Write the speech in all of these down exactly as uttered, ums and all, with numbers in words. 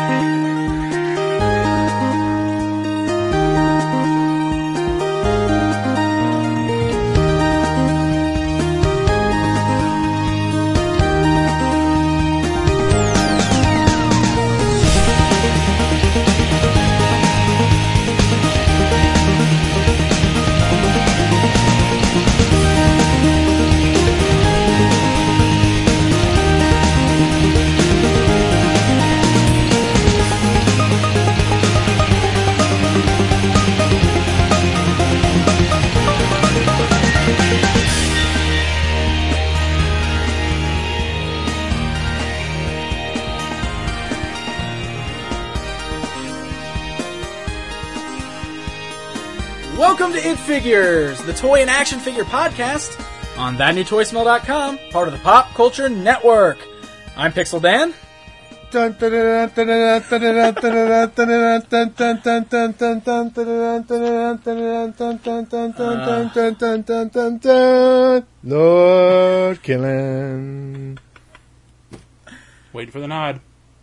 Welcome to It Figures, the toy and action figure podcast on that new toy smell dot com, part of the Pop Culture Network. I'm Pixel Dan. Uh, Lord Killing. Waiting for the nod.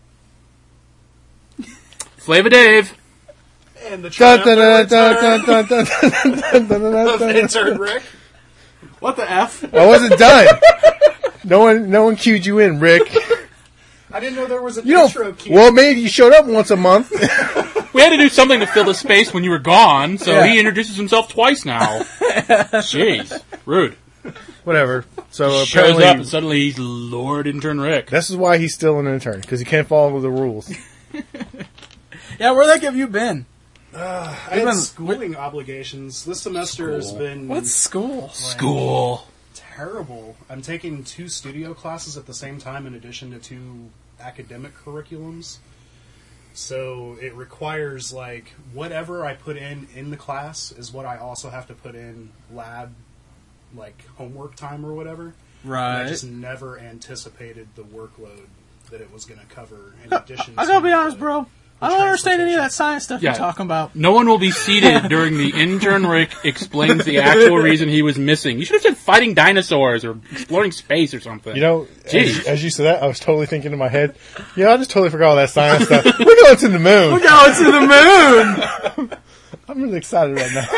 Flava Dave. And the triumphant return of intern Rick. What the F? I wasn't done. No one, no one cued you in, Rick. I didn't know there was an You intro don't. cue. Well, maybe you showed up once a month. We had to do something to fill the space when you were gone, so Yeah. he introduces himself twice now. Jeez. Rude. Whatever. So Shows apparently, up and suddenly he's Lord Intern Rick. this is why he's still an intern, because he can't follow the rules. Yeah, where the heck have you been? Uh, I had schooling obligations. This semester has been What's school? School. terrible. I'm taking two studio classes at the same time in addition to two academic curriculums. So it requires, like, whatever I put in in the class is what I also have to put in lab, like, homework time or whatever. Right. And I just never anticipated the workload that it was going to cover in addition I to... gotta be honest, the- bro. I don't understand any of that science stuff Yeah. you're talking about. No one will be seated during the Intern Rick explains the actual reason he was missing. You should have said fighting dinosaurs or exploring space or something. You know, Jeez. as, as you said that, I was totally thinking in my head, yeah, I just totally forgot all that science stuff. We're going to the moon. We're going to the moon! I'm really excited right now.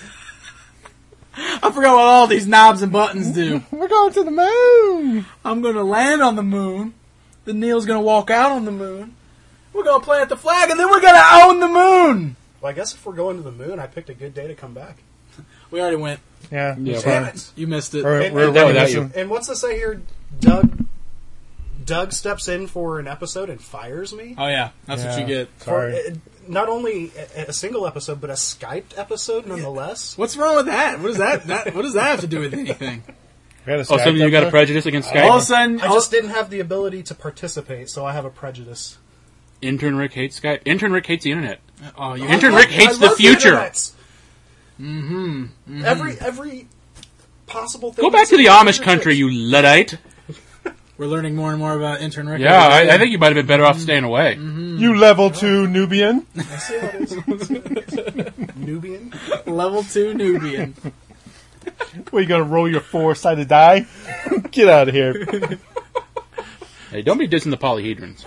I forgot what all these knobs and buttons do. We're going to the moon. I'm gonna land on the moon. Then Neil's gonna walk out on the moon. We're gonna plant the flag, and then we're gonna own the moon! Well, I guess if we're going to the moon, I picked a good day to come back. We already went. Yeah. Yeah, sorry. Damn it! You missed it. We're, And- we're and- running without this you. one. And what's to say here? Doug Doug steps in for an episode and fires me? Oh yeah, that's what Yeah. you get. For Sorry. uh, not only a, a single episode, but a Skyped episode nonetheless. What's wrong with that? What does that, that what does that have to do with anything? We had a Oh, so Skype you got a episode? prejudice against All of a Skype? sudden, I all- just didn't have the ability to participate, so I have a prejudice. Intern Rick hates Skype. Intern Rick hates the internet. oh, you Intern I Rick love- hates I the love future. internets. Mm-hmm. mm-hmm. Every every possible thing. Go back that's to the in Amish future country, chips. you Luddite. We're learning more and more about intern Rick. Yeah, every day. I, I think you might have been better off staying away. You level two Nubian. I see how it is. Nubian. Level two Nubian. Where you gonna roll your four-sided die? Get out of here. Hey, don't be dissing the polyhedrons.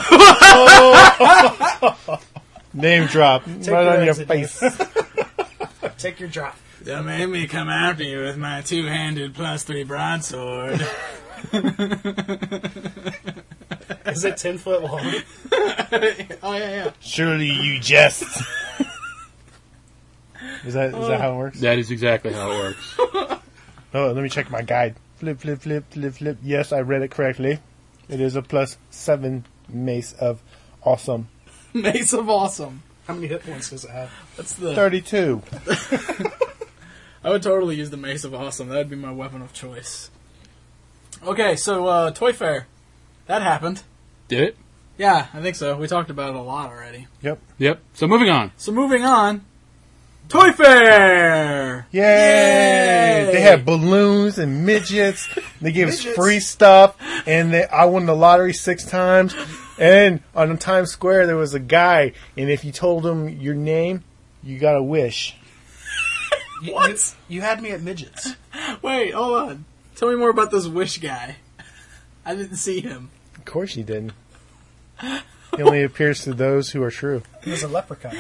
Name drop. Take right your on your exit, face. Take your drop. Don't make me come after you with my two-handed plus three broadsword. Is it ten foot long? Oh yeah, yeah. Surely you jest. Is that is that how it works? That is exactly how it works. Oh, let me check my guide. Flip, flip, flip, flip, flip. Yes, I read it correctly. It is a plus seven mace of awesome. Mace of awesome. How many hit points does it have? That's the. Thirty-two. I would totally use the Mace of Awesome. That would be my weapon of choice. Okay, so uh, Toy Fair. That happened. Did it? Yeah, I think so. We talked about it a lot already. Yep. Yep. So moving on. So moving on. Toy Fair! Yay! Yay! They had balloons and midgets. They gave us Midgets. free stuff, and they, I won the lottery six times. And on Times Square, there was a guy, and if you told him your name, you got a wish. You- What? You, you had me at midgets. Wait, hold on. Tell me more about this Wish guy. I didn't see him. Of course you didn't. He only appears to those who are true. He was a leprechaun.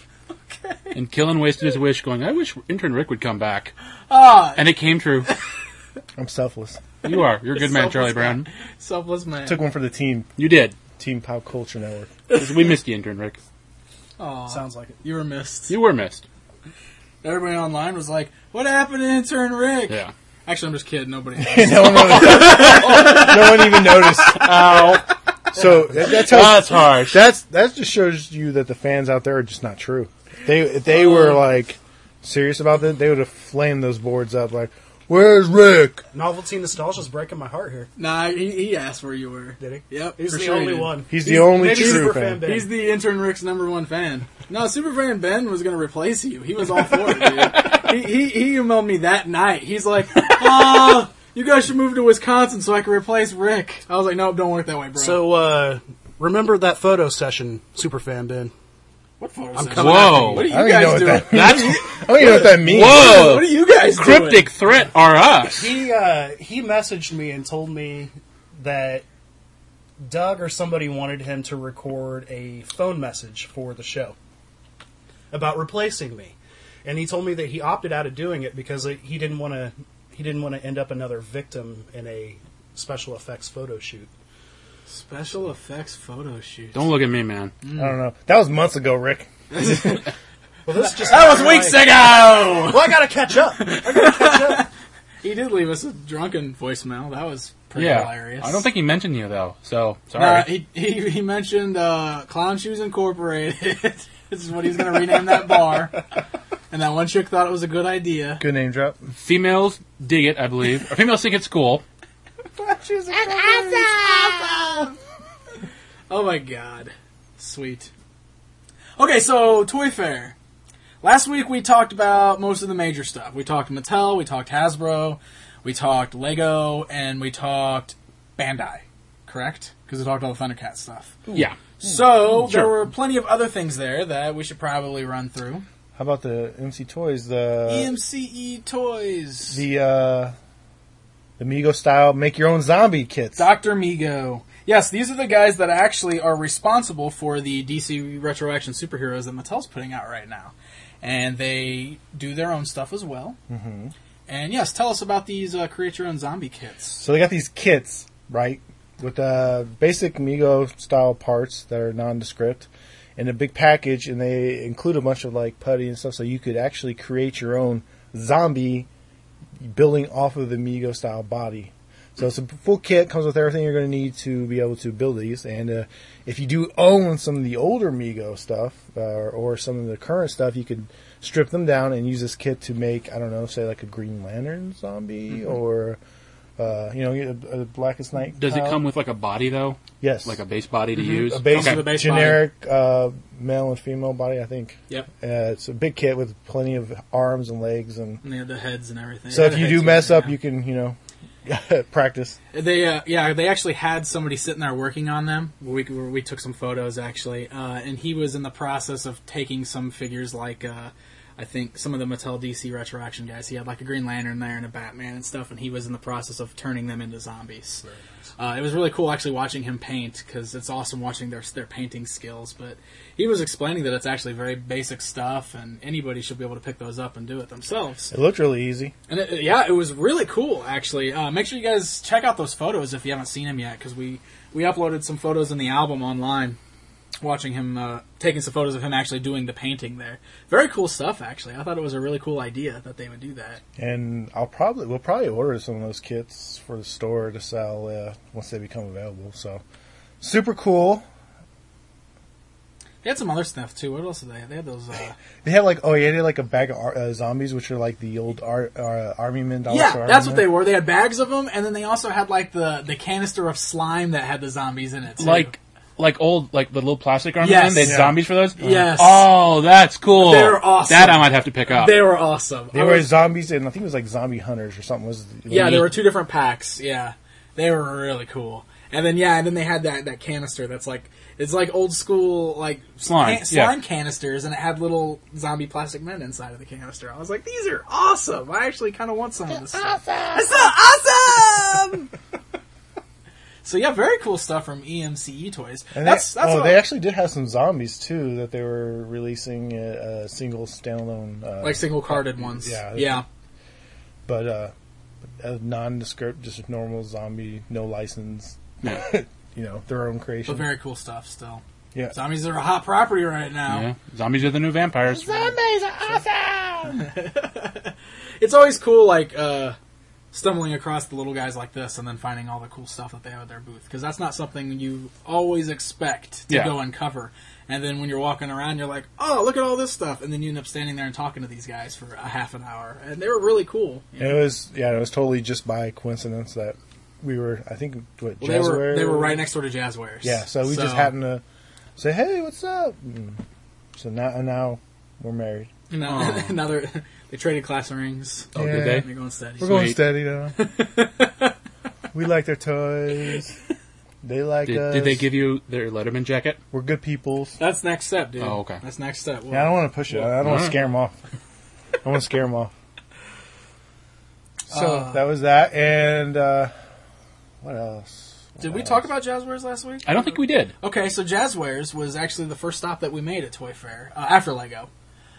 And Killen wasted his wish going, I wish intern Rick would come back. Ah, And it came true. I'm selfless. You are. You're a good man, Selfless Charlie guy. Brown. selfless man. Took one for the team. You did. Team Pop Culture Network. 'Cause we missed you, intern Rick. Aw, Sounds like it. you were missed. You were missed. Everybody online was like, "What happened to intern Rick?" Yeah. Actually, I'm just kidding. Nobody. no, one noticed. No one even noticed. Ow. So that, that tells, That's harsh. That's that just shows you that the fans out there are just not true. They if they were like serious about that, they would have flamed those boards up like, "Where's Rick?" Novelty nostalgia's breaking my heart here. Nah, he, he asked where you were. Did he? Yep, He's for the sure he only did. one. He's the only maybe true Super fan. Fan Ben. He's the intern Rick's number one fan. No, Superfan Ben was going to replace you. He was all for it, dude. He, he, he emailed me that night. He's like, oh, you guys should move to Wisconsin so I can replace Rick. I was like, nope, don't work that way, bro. So, uh, remember that photo session, Superfan Ben? what photos? I'm are- coming Whoa. What are you I don't even know guys what doing? that That's I don't even know what that means. Whoa. What are you guys cryptic doing? threat are us. He, uh, he messaged me and told me that Doug or somebody wanted him to record a phone message for the show about replacing me. And he told me that he opted out of doing it because he didn't want to he didn't want to end up another victim in a special effects photo shoot. Special effects photo shoot. Don't look at me, man. I don't know. That was months ago, Rick. Well, this just That was weeks ago! Well, I gotta catch up. I gotta catch up. He did leave us a drunken voicemail. That was pretty Yeah. hilarious. I don't think he mentioned you, though. So, sorry. Nah, he, he he mentioned uh, Clown Shoes Incorporated. This is what he's going to rename that bar. And that one chick thought it was a good idea. Good name drop. Females dig it, I believe. Or females think it's cool. That's awesome! Oh my god. Sweet. Okay, so Toy Fair. Last week we talked about most of the major stuff. We talked Mattel, we talked Hasbro, we talked Lego, and we talked Bandai. Correct? Because we talked all the Thundercat stuff. Yeah. So, there Sure. were plenty of other things there that we should probably run through. How about the M C Toys? The E M C E Toys. the uh, the Mego style make your own zombie kits. Doctor Mego. Yes, these are the guys that actually are responsible for the D C Retro Action superheroes that Mattel's putting out right now. And they do their own stuff as well. Mm-hmm. And yes, tell us about these uh, create your own zombie kits. So they got these kits, right, with uh, basic Mego style parts that are nondescript, in a big package, and they include a bunch of like putty and stuff, so you could actually create your own zombie building off of the Mego style body. So it's a full kit, comes with everything you're going to need to be able to build these. And uh, if you do own some of the older Mego stuff, uh, or some of the current stuff, you could strip them down and use this kit to make, I don't know, say like a Green Lantern zombie, mm-hmm. or, uh, you know, a, a Blackest Night. Does it Kyle. come with like a body, though? Yes. Like a base body to Mm-hmm. use? A base, Okay. The base generic uh, male and female body, I think. Yep. Uh, it's a big kit with plenty of arms and legs, and And they have the heads and everything. so Yeah, if the you heads do mess are- up, yeah. you can, you know, practice. They, uh, yeah, they actually had somebody sitting there working on them. We we took some photos actually, uh, and he was in the process of taking some figures like, uh, I think some of the Mattel D C Retro Action guys. He had like a Green Lantern there and a Batman and stuff, and he was in the process of turning them into zombies. Very nice. Uh, it was really cool actually watching him paint, because it's awesome watching their their painting skills. But he was explaining that it's actually very basic stuff, and anybody should be able to pick those up and do it themselves. It looked really easy. And it, yeah, it was really cool, actually. Uh, make sure you guys check out those photos if you haven't seen them yet, because we, we uploaded some photos in the album online, watching him, uh, taking some photos of him actually doing the painting there. Very cool stuff, actually. I thought it was a really cool idea that they would do that. And I'll probably we'll probably order some of those kits for the store to sell uh, once they become available. So super cool. They had some other stuff, too. What else did they have? They had those... Uh... They have like oh yeah, they had like a bag of ar- uh, zombies, which are like the old ar- uh, army men. dollar Yeah, store that's army what they men. were. They had bags of them, and then they also had, like, the, the canister of slime that had the zombies in it, too. Like, like old, like the little plastic army Yes. men? They had Yeah. zombies for those? Yes. Oh, that's cool. They're awesome. That I might have to pick up. They were awesome. They I were was- zombies, and I think it was like zombie hunters or something. Was Yeah, there were two different packs. Yeah, they were really cool. And then yeah, and then they had that, that canister that's like it's like old school like Slime, can- slime yeah. canisters, and it had little zombie plastic men inside of the canister. I was like, these are awesome. I actually kind of want some of this. Awesome! It's so awesome! So yeah, very cool stuff from E M C E Toys. And that's they, that's oh, what- they actually did have some zombies too that they were releasing a, a single standalone, uh, like single carded ones. yeah. yeah. but uh, a nondescript, just normal zombie, no license. Yeah. You know, their own creation. But very cool stuff still. Yeah. Zombies are a hot property right now. Yeah. Zombies are the new vampires. Zombies are awesome. It's always cool, like, uh, stumbling across the little guys like this and then finding all the cool stuff that they have at their booth. Because that's not something you always expect to Yeah. go uncover. And then when you're walking around, you're like, oh, look at all this stuff. And then you end up standing there and talking to these guys for a half an hour. And they were really cool. you know? It was yeah, it was totally just by coincidence that we were. I think what Well, they were Jazzware- they were right next door to Jazzwares. Yeah, so we just happened to say, "Hey, what's up?" And so now, and now we're married. Now, Aw. now they're, they traded class rings. Oh, Yeah. did they? They're going steady. We're going Sweet. steady now. We like their toys. They like Did, us. did they give you their Letterman jacket? We're good peoples. That's next step, dude. Oh, okay. That's next step. Yeah, I don't want to push it. I don't want to Alright. scare them off. I want to scare them off. So Uh, that was that, and uh, what else? Did we What talk else? about Jazzwares last week? I don't think we did. Okay, so Jazzwares was actually the first stop that we made at Toy Fair uh, after Lego.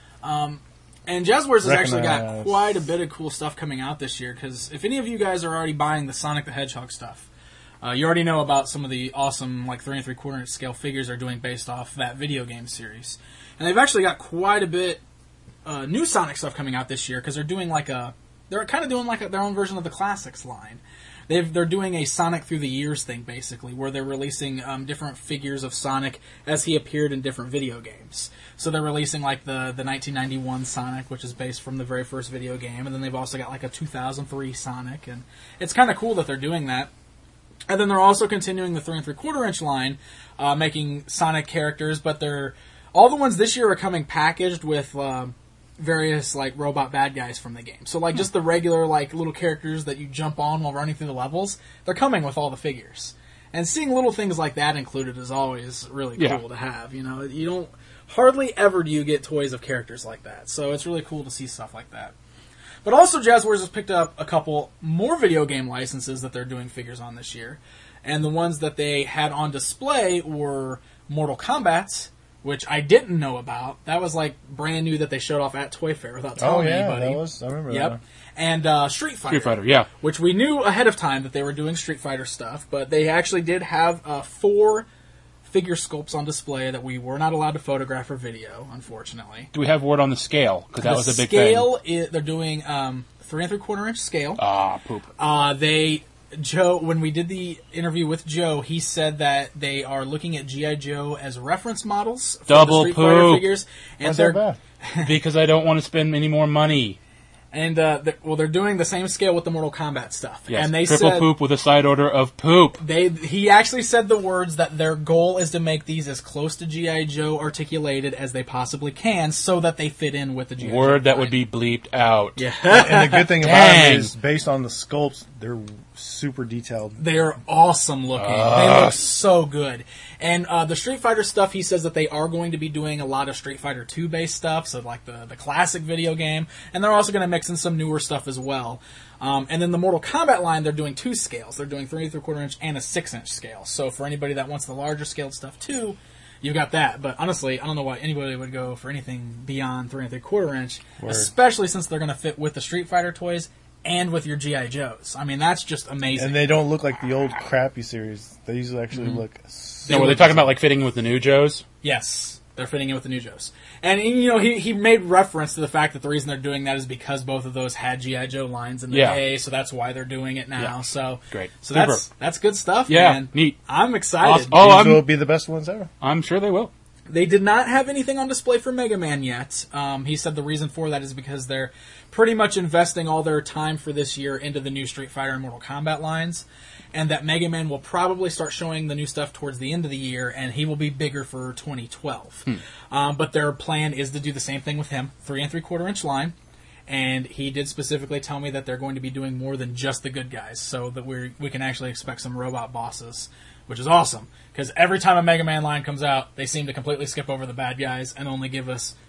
Um, and Jazzwares has actually got Recognize. quite a bit of cool stuff coming out this year, because if any of you guys are already buying the Sonic the Hedgehog stuff, uh, you already know about some of the awesome like three and three quarter inch scale figures they're doing based off that video game series. And they've actually got quite a bit uh, new Sonic stuff coming out this year, because they're doing like a they're kind of doing like a, their own version of the Classics line. They've, they're doing a Sonic through the years thing, basically, where they're releasing um, different figures of Sonic as he appeared in different video games. So they're releasing like the, the nineteen ninety-one Sonic, which is based from the very first video game, and then they've also got like a two thousand three Sonic, and it's kind of cool that they're doing that. And then they're also continuing the three and three quarter inch line, uh, making Sonic characters, but they're all the ones this year are coming packaged with um, various like robot bad guys from the game. So like just the regular like little characters that you jump on while running through the levels, they're coming with all the figures. And seeing little things like that included is always really cool Yeah. to have. You know, you don't hardly ever do you get toys of characters like that. So it's really cool to see stuff like that. But also, Jazzwares has picked up a couple more video game licenses that they're doing figures on this year. And the ones that they had on display were Mortal Kombat, which I didn't know about. That was like brand new that they showed off at Toy Fair without Oh telling yeah, anybody. that was. I remember Yep. that. And uh, Street Fighter. Street Fighter, yeah. Which we knew ahead of time that they were doing Street Fighter stuff, but they actually did have uh, four figure sculpts on display that we were not allowed to photograph or video, unfortunately. Do we have word on the scale? Because that the was a big scale thing. is, they're doing um, three and three quarter inch scale. Ah, poop. Uh, they Joe, when we did the interview with Joe, he said that they are looking at G I. Joe as reference models for Double the Street Fighter poop. figures, and Why's they're that bad? Because I don't want to spend any more money. and uh, they're, well, they're doing the same scale with the Mortal Kombat stuff. Yes, And they triple said poop with a side order of poop. they he actually said the words that their goal is to make these as close to G I. Joe articulated as they possibly can, so that they fit in with the G I. Word Joe that line. would be bleeped out. yeah. And the good thing about Dang. them is, based on the sculpts, they're super detailed. They're awesome looking. they look so good. And uh, the Street Fighter stuff, he says that they are going to be doing a lot of Street Fighter two based stuff, so like the, the classic video game, and they're also going to mix in some newer stuff as well. Um, and then the Mortal Kombat line, they're doing two scales. They're doing three and three quarter inch and a six inch scale. So for anybody that wants the larger scaled stuff too, you've got that. But honestly, I don't know why anybody would go for anything beyond three and three quarter inch, Word. especially since they're going to fit with the Street Fighter toys and with your G I. Joes. I mean, that's just amazing. And they don't look like the old crappy series. They usually actually Mm-hmm. look. No, were they talking about like fitting with the new Joes? Yes, they're fitting in with the new Joes. And, you know, he, he made reference to the fact that the reason they're doing that is because both of those had G I. Joe lines in the Yeah. day, so that's why they're doing it now. Yeah. So Great. So Super. that's that's good stuff, Yeah, man. neat. I'm excited. Awesome. Oh, These I'm, will be the best ones ever. I'm sure they will. They did not have anything on display for Mega Man yet. Um, he said the reason for that is because they're pretty much investing all their time for this year into the new Street Fighter and Mortal Kombat lines, and that Mega Man will probably start showing the new stuff towards the end of the year, and he will be bigger for twenty twelve. Um, but their plan is to do the same thing with him, three and three quarter inch line. And he did specifically tell me that they're going to be doing more than just the good guys, so that we we can actually expect some robot bosses, which is awesome. Because every time a Mega Man line comes out, they seem to completely skip over the bad guys and only give us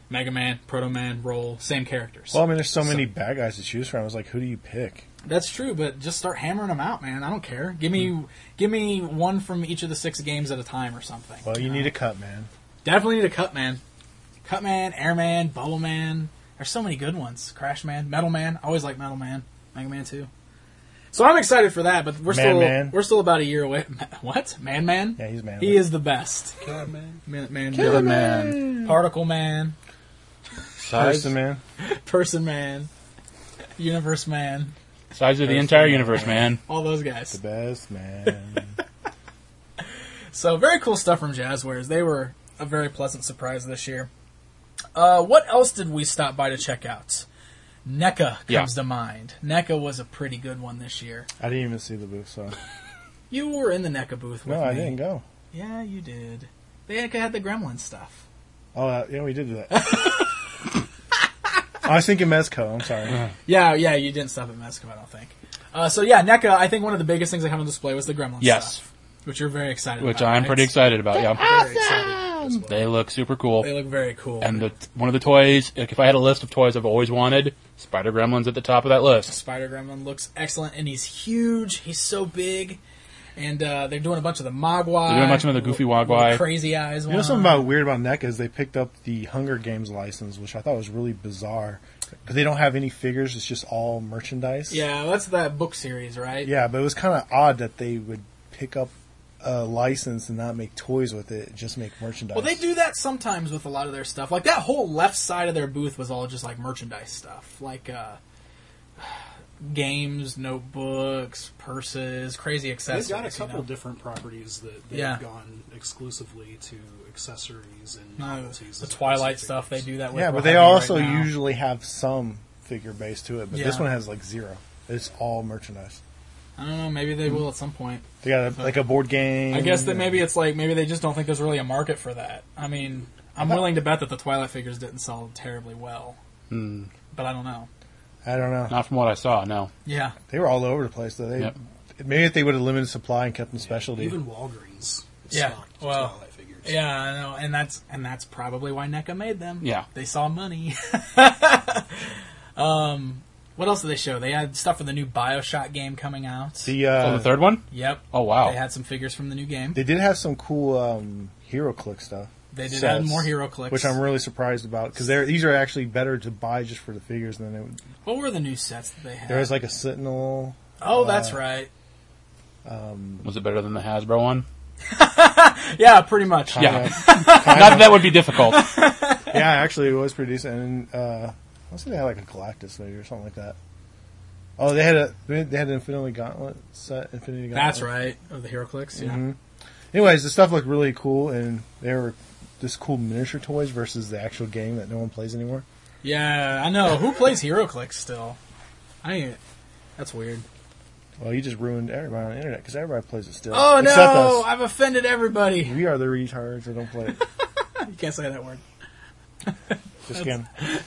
Mega Man, Proto Man, Roll, same characters. Well, I mean, there's so many bad guys to choose from. I was like, who do you pick? That's true, but just start hammering them out, man. I don't care. Give me, mm. give me one from each of the six games at a time or something. Well, you, you need know? a cut, man. Definitely need a cut, man. Cut Man, Airman, Bubble Man. There's so many good ones. Crash Man, Metal Man. I always like Metal Man. Mega Man two. So I'm excited for that, but we're Man still Man. we're still about a year away. What? Man Man? Yeah, he's Man He Man. is the best. Killer Man. Man, man, Killer man. Man. Particle Man. Size, Person, man. Person Man. Universe Man. size of the entire universe, man. All those guys. The best, man. So very cool stuff from Jazzwares. They were a very pleasant surprise this year. Uh, what else did we stop by to check out? NECA comes Yeah. to mind. NECA was a pretty good one this year. I didn't even see the booth, so. You were in the NECA booth with No, me. I didn't go. Yeah, you did. They had the Gremlin stuff. Oh, uh, yeah, we did do that. I was thinking Mezco. I'm sorry. Yeah, yeah, you didn't stop at Mezco, I don't think. Uh, so yeah, NECA, I think one of the biggest things they have on display was the Gremlin Yes. stuff. Which you're very excited Which about. I'm right? pretty excited about, yeah. Very excited as well. They look super cool. They look very cool. And the, one of the toys, like if I had a list of toys I've always wanted, Spider Gremlin's at the top of that list. Spider Gremlin looks excellent, and he's huge. He's so big. And uh, they're doing a bunch of the Mogwai. They're doing a bunch of the goofy with the Mogwai. Crazy eyes You one. know something about weird about NECA is they picked up the Hunger Games license, which I thought was really bizarre. Because they don't have any figures, it's just all merchandise. Yeah, that's that book series, right? Yeah, but it was kind of odd that they would pick up a license and not make toys with it, just make merchandise. Well, they do that sometimes with a lot of their stuff. Like, that whole left side of their booth was all just, like, merchandise stuff. Like, uh, games, notebooks, purses, crazy accessories. They've got a couple you know? different properties that they've Yeah. gone exclusively to accessories and No, novelties. the as opposed Twilight to stuff, they figures. do that with. Yeah, real but they heavy also right now. usually have some figure base to it, but this Yeah. one has like zero. It's all merchandise. I don't know, maybe they will at some point. They got a, like a board game. I guess that maybe it's like, maybe they just don't think there's really a market for that. I mean, I'm willing to bet that the Twilight figures didn't sell terribly well. Hmm. But I don't know. I don't know. Not from what I saw, no. Yeah. They were all over the place. Though. They Yep. Maybe if they would have limited supply and kept them specialty. Even Walgreens Yeah, stocked well, Twilight figures. Yeah, I know, and that's and that's probably why NECA made them. Yeah. They saw money. um, what else did they show? They had stuff for the new BioShock game coming out. the, Oh, uh, the third one? Yep. Oh, wow. They had some figures from the new game. they did have some cool um, Hero Click stuff. They did sets, add more Hero Clicks. which I'm really surprised about because these are actually better to buy just for the figures than they would. What were the new sets that they had? There was like a Sentinel. oh, that's uh, right. Was it better than the Hasbro one? Yeah, pretty much. Yeah. Kinda. Not that that would be difficult. Yeah, actually, it was pretty decent. And uh, I think they had like a Galactus maybe or something like that. Oh, they had a they had an Infinity Gauntlet set. Infinity Gauntlet. That's right. Of the Hero Clicks. Yeah. Mhm. Anyways, the stuff looked really cool, and they were this cool miniature toys versus the actual game that no one plays anymore. Yeah, I know. Who plays Hero Clicks still? I ain't. That's weird. Well, you just ruined everybody on the internet because everybody plays it still. Oh except no! us. I've offended everybody. We are the retards that don't play it. You can't say that word. Just kidding.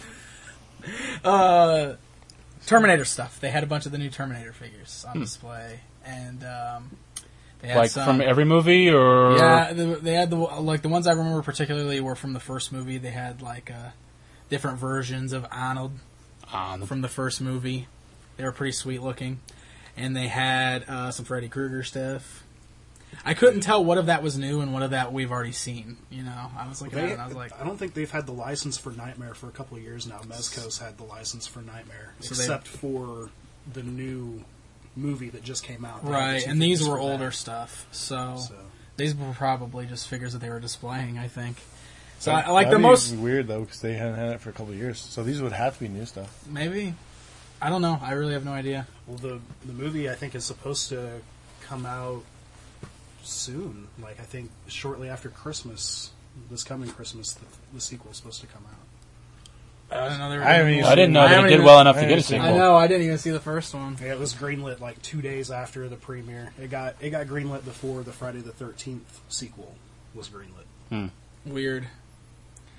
Uh, Terminator stuff. They had a bunch of the new Terminator figures on display, and um, they had Like some, from every movie, or yeah, the, they had the like the ones I remember particularly were from the first movie. They had like uh, different versions of Arnold Um, from the first movie. They were pretty sweet looking, and they had uh, some Freddy Krueger stuff. I couldn't tell what of that was new and what of that we've already seen. You know, I was looking at They, it and I was like, I don't think they've had the license for Nightmare for a couple of years now. Mezco's had the license for Nightmare, So they- except for the new movie that just came out. They had right, the two and these figures were for that. older stuff, so, So these were probably just figures that they were displaying. I think. So I, That- I like the that'd be most. weird though because they hadn't had it for a couple of years. So these would have to be new stuff. Maybe. I don't know. I really have no idea. well, the the movie I think is supposed to come out soon. Like I think shortly after Christmas, this coming Christmas, the, the sequel's supposed to come out. I don't know. They were I haven't doing even more. I didn't know I that it haven't did even- well enough I to get a haven't seen it. sequel. I know. I didn't even see the first one. Yeah, it was greenlit like two days after the premiere. It got it got greenlit before the Friday the thirteenth sequel was greenlit. Weird.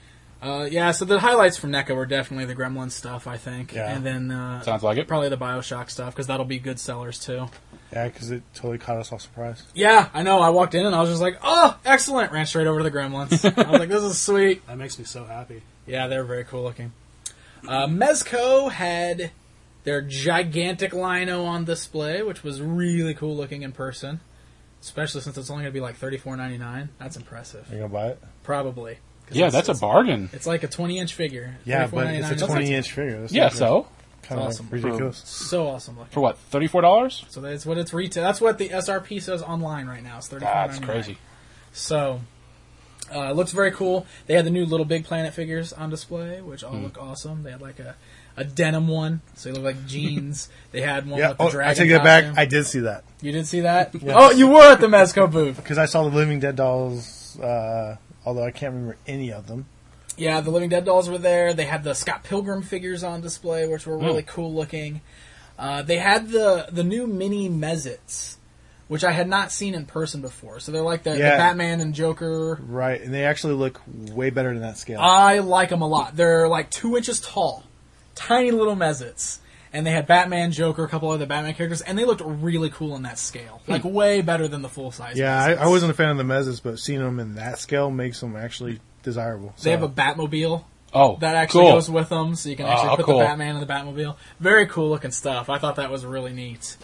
Uh, yeah, so the highlights from NECA were definitely the Gremlin stuff, I think. Yeah. And then uh, Sounds like it. probably the Bioshock stuff, because that'll be good sellers, too. Yeah, because it totally caught us off surprise. Yeah, I know. I walked in and I was just like, oh, excellent. Ran straight over to the Gremlins. I was like, this is sweet. That makes me so happy. Yeah, they're very cool looking. Uh, Mezco had their gigantic Lino on display, which was really cool looking in person. Especially since it's only going to be like thirty-four ninety-nine. That's impressive. Are you going to buy it? Probably. 'Cause Yeah, it's- that's a it's- bargain. It's like a twenty-inch figure. Yeah, but thirty-four it's a ninety-nine. twenty-inch figure. That's Yeah, so kind of awesome. ridiculous. So awesome looking. for what, thirty-four dollars? So that's what it's retail. That's what the S R P says online right now. It's thirty-four That's ninety-nine. crazy. So, uh, it looks very cool. They had the new Little Big Planet figures on display, which all Hmm. look awesome. They had like a, a denim one, so they look like jeans. They had one Yeah, with the oh, dragon I take it back. costume. I did see that. You did see that? Oh, you were at the Mezco booth. Because I saw the Living Dead dolls, uh, although I can't remember any of them. Yeah, the Living Dead dolls were there. They had the Scott Pilgrim figures on display, which were really Hmm. cool looking. Uh, they had the the new mini Mezits, which I had not seen in person before. So they're like the, the Yeah. Batman and Joker. Right, and they actually look way better than that scale. I like them a lot. They're like two inches tall, tiny little Mezits. And they had Batman, Joker, a couple other Batman characters, and they looked really cool in that scale. Like, way better than the full-size yeah, I, Mezits. I wasn't a fan of the Mezzes, but seeing them in that scale makes them actually desirable. They So, have a Batmobile Oh, that actually cool. goes with them, so you can actually Oh, put cool. the Batman in the Batmobile. Very cool looking stuff. I thought that was really neat.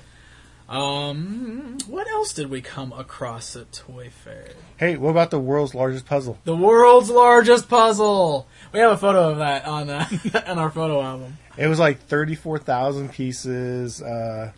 Um, what else did we come across at Toy Fair? Hey, what about the world's largest puzzle? The world's largest puzzle. We have a photo of that on uh, on our photo album. It was like thirty-four thousand pieces. Uh,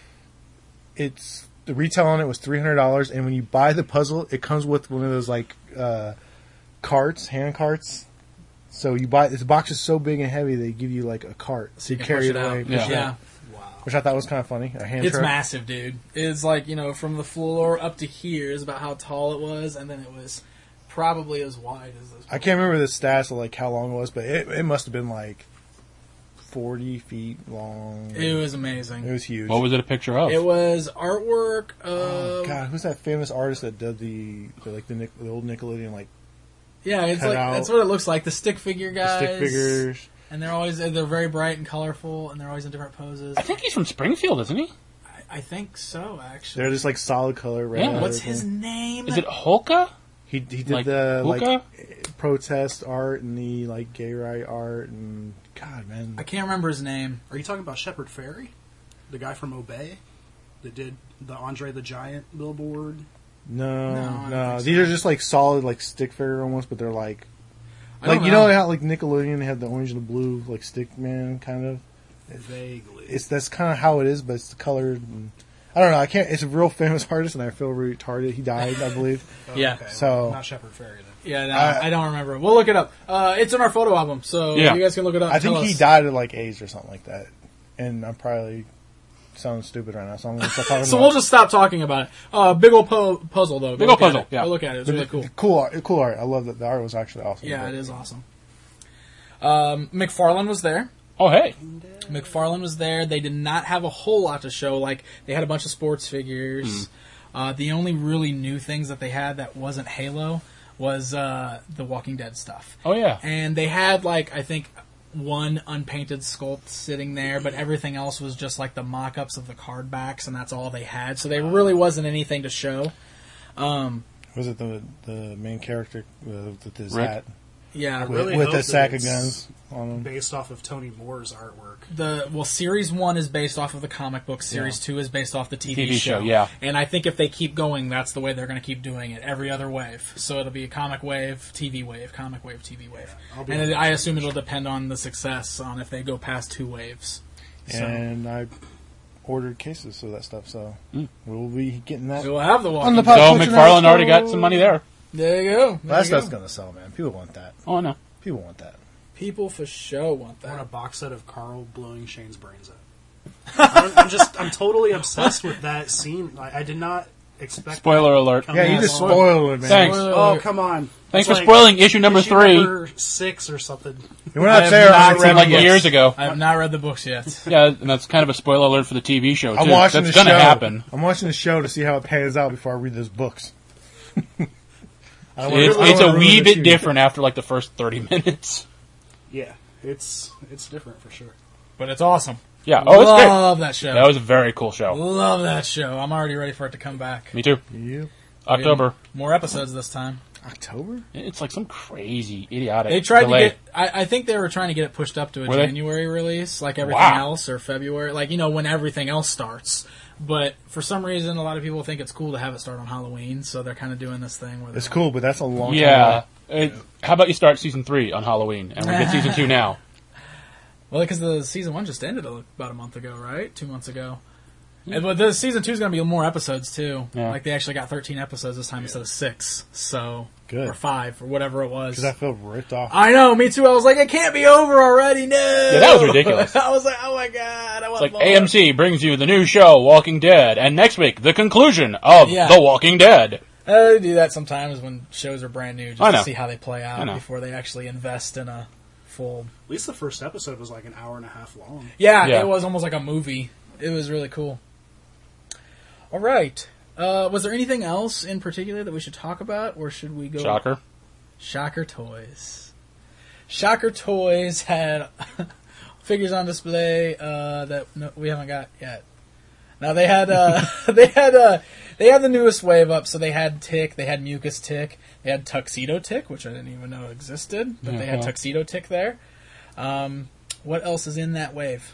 it's the retail on it was three hundred dollars, and when you buy the puzzle, it comes with one of those like uh, carts, hand carts. So you buy this box is so big and heavy they give you like a cart so you can carry push it it away, out. push Yeah. it Yeah. out, which I thought was kind of funny. A hand It's truck. massive, dude. It's like, you know, from the floor up to here is about how tall it was, and then it was probably as wide as this. I can't remember the stats of like how long it was, but it, it must have been like forty feet long. It was amazing. It was huge. What was it a picture of? It was artwork of... Oh, God, who's that famous artist that did the, the like the, Nic- the old Nickelodeon like Yeah, it's cut like out that's what it looks like. The stick figure guys. stick figures? And they're always they're very bright and colorful, and they're always in different poses. I think he's from Springfield, isn't he? I, I think so, actually. They're just like solid color. Red Yeah. and What's everything. his name? Is it Holka? He he did Like the Hookah? like protest art and the like gay right art and God man. I can't remember his name. Are you talking about Shepard Fairey? The guy from Obey? That did the Andre the Giant billboard? No, No, I no. don't think so. These are just like solid like stick figure almost, but they're like I like don't you know. know how like Nickelodeon they had the orange and the blue like stick man kind of. Vaguely. It's that's kind of how it is, but it's colored. And, I don't know. I can't. It's a real famous artist, and I feel retarded. He died, I believe. Oh, Yeah. okay. So- Not Shepard Fairey then. Yeah, no, I- I don't remember. We'll look it up. Uh, it's in our photo album, so Yeah. you guys can look it up. I and think tell he us. died of like AIDS or something like that. And I'm probably sounding stupid right now, so I'm going to stop talking So about we'll just stop talking about it. Uh, big old po- puzzle, though. Go Big look ol' at puzzle, it. yeah. Go look at it. It's But really the- cool. the Cool art. Cool art. I love that. The art was actually awesome. Yeah, But- it is awesome. Um, McFarlane was there. Oh, hey. McFarlane was there. They did not have a whole lot to show. Like, they had a bunch of sports figures. Uh, the only really new things that they had that wasn't Halo was uh, the Walking Dead stuff. Oh, yeah. And they had, like, I think one unpainted sculpt sitting there, but everything else was just, like, the mock-ups of the card backs, and that's all they had. So there really wasn't anything to show. Um, Was it the the main character uh, with his Rick? hat yeah. I really with hope a that sack of it's guns on him? Based off of Tony Moore's artwork. The well, series one is based off of the comic book. Series two is based off the T V, T V show, yeah. And I think if they keep going, that's the way they're going to keep doing it. Every other wave, so it'll be a comic wave, T V wave, comic wave, T V wave, I'll be and honest. I assume it'll depend on the success on if they go past two waves. So And I ordered cases of that stuff, so Mm. we'll be getting that. we'll have the Walking On the Dead. pod- So Pushing McFarlane out already got so- some money there. There you go. There That you go. stuff's gonna sell, man. People want that. Oh, no. People want that. People for sure want I want a that. box set of Carl blowing Shane's brains out. I'm, I'm just, I'm totally obsessed with that scene. I, I did not expect. Spoiler that alert. coming Yeah, you out just long. spoiled it, man. Thanks. Oh, come on. Thanks It's for like spoiling issue number issue three. number six or something. We're I not have there. not already. read From like books. years ago. I have not read the books yet. Yeah, and that's kind of a spoiler alert for the T V show, too. I'm watching That's the going to show. happen. I'm watching the show to see how it pans out before I read those books. I don't wanna- It's, I don't it's a wanna ruin wee the bit shoot. different after like the first thirty minutes. Yeah, it's it's different for sure. But it's awesome. Yeah. Oh, it's great. Love that show. That was a very cool show. Love that show. I'm already ready for it to come back. Me too. You October. More episodes this time. October? It's like some crazy, idiotic They tried delay. to get. I, I think they were trying to get it pushed up to a Were they? January release, like everything Wow. else, or February, like you know when everything else starts. But for some reason, a lot of people think it's cool to have it start on Halloween, so they're kind of doing this thing where It's they're- cool, but that's a long time. Yeah. It, how about you start season three on Halloween, and we get season two now? Well, because the season one just ended a- about a month ago, right? Two months ago. And, but the season two is going to be more episodes too. Yeah. Like they actually got thirteen episodes this time instead of six. So Good. or five or whatever it was. Because I feel ripped off. I know, me too. I was like, it can't be over already. No. Yeah, that was ridiculous. I was like, oh my god, I want It's like more. A M C brings you the new show, Walking Dead, and next week, the conclusion of Yeah. The Walking Dead. Uh, they do that sometimes when shows are brand new, just I know. to see how they play I out know. before they actually invest in a full. At least the first episode was like an hour and a half long. Yeah, Yeah. it was almost like a movie. It was really cool. All right. Uh, was there anything else in particular that we should talk about, or should we go? Shocker. Shocker Toys. Shocker Toys had figures on display uh, that no, we haven't got yet. Now they had uh, they had uh, they had the newest wave up. So they had Tick, they had Mucus Tick, they had Tuxedo Tick, which I didn't even know existed, but they had Yeah. Tuxedo Tick there. Um, what else is in that wave?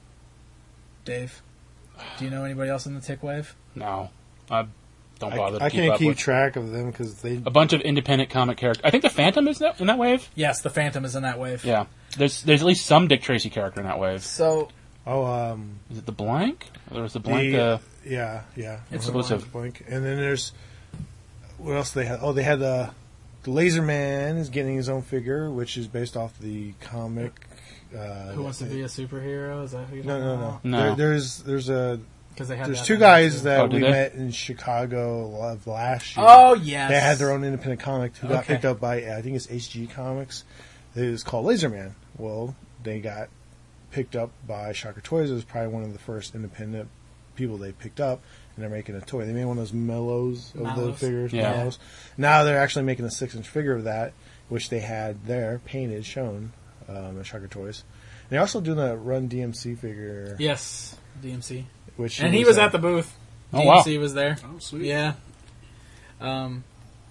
Dave, do you know anybody else in the Tick wave? No. I don't bother I, to I keep can't up keep with. track of them because they. A bunch of independent comic characters. I think the Phantom is that, in that wave? Yes, the Phantom is in that wave. Yeah. There's there's at least some Dick Tracy character in that wave. So Oh, um. Is it the Blank? Or was the Blank the, uh, yeah, yeah. It's exclusive? Blank. And then there's. What else they had? Oh, they had the. The Laser Man is getting his own figure, which is based off the comic. Uh, who wants to be a superhero? Is that who you're No, talking no, about? no. No. There, there's there's a Because they had there's that two in there, guys too. that Oh, did we they? met in Chicago of last year. Oh yes, They had their own independent comic who got Okay. picked up by I think it's H G Comics. It was called Laser Man. Well, they got picked up by Shocker Toys. It was probably one of the first independent people they picked up, and they're making a toy. They made one of those mellows of the Mallows? figures. Yeah. Mallows. Now they're actually making a six-inch figure of that, which they had there painted, shown um, at Shocker Toys. And they're also doing a Run D M C figure, yes D M C, which and he was at the booth. Oh, D M C wow. was there. Oh, sweet. Yeah. Um.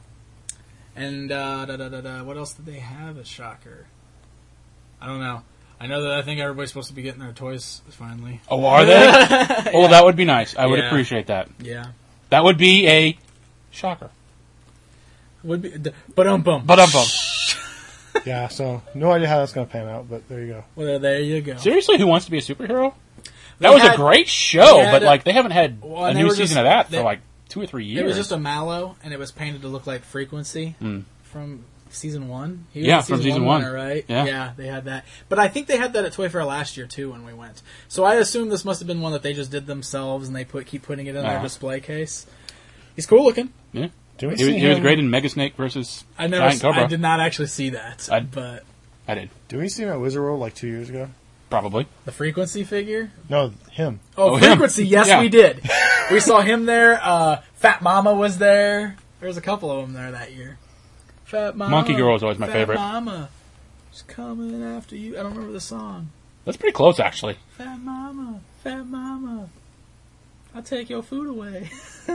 And uh, da, da, da, da, what else did they have at Shocker? I don't know. I know that I think everybody's supposed to be getting their toys finally. Oh, are they? Oh, that would be nice. I would Yeah. appreciate that. Yeah. That would be a shocker. Would be, but um bum. But um, bum. Yeah, so no idea how that's going to pan out, but there you go. Well, there you go. Seriously, Who Wants to Be a Superhero? They That was had- a great show, they had but a- like they haven't had Well, a and they new were season just- of that they- for like two or three years. It was just a mallow, and it was painted to look like Frequency Mm. from season one. He was Yeah, a from season one, one. winner, right? Yeah. they had that. But I think they had that at Toy Fair last year too when we went. So I assume this must have been one that they just did themselves, and they put keep putting it in their Uh-huh. display case. He's cool looking. yeah. Do we He, was- see he was him- great in Mega Snake versus I never, Giant s- Cobra. I did not actually see that, I- but I did Did we see him at Wizard World like two years ago? probably. the Frequency figure. No, him. Oh, Oh, him. Frequency. Yes, Yeah. we did. We saw him there. Uh, Fat Mama was there. There was a couple of them there that year. Fat Mama. Monkey Girl was always my Fat favorite. Mama. She's coming after you. I don't remember the song. That's pretty close, actually. Fat Mama. Fat Mama. I'll take your food away.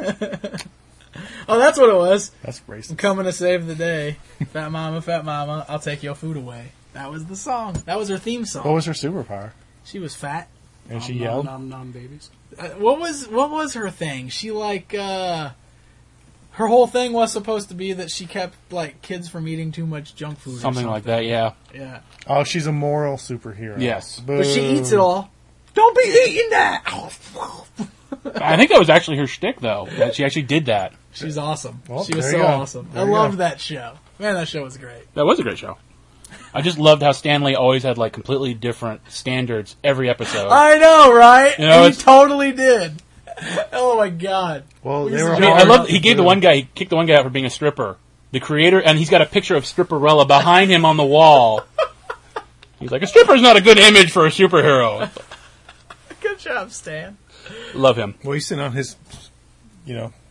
Oh, that's what it was. That's I'm racist. coming to save the day. Fat Mama, Fat Mama. I'll take your food away. That was the song. That was her theme song. What was her superpower? She was fat. And she Nom, yelled. Nom, nom, nom, babies. Uh, what was what was her thing? She like uh her whole thing was supposed to be that she kept like kids from eating too much junk food. or Something like that, yeah. Yeah. Oh, she's a moral superhero. Yes. Boo. But she eats it all. Don't be eating that. I think that was actually her shtick, though. That she actually did that. She's awesome. Well, she was there so you go. awesome. There I you loved go. that show. Man, that show was great. That was a great show. I just loved how Stanley always had like completely different standards every episode. I know, right? You know, and he it's- totally did. Oh my god. Well, We they used were. to I mean, I hard love. not He to gave the do. one guy. He kicked the one guy out for being a stripper. The creator, and he's got a picture of Stripperella behind him on the wall. He's like, a stripper's not a good image for a superhero. Good job, Stan. Love him. Well, he's sitting on his, you know,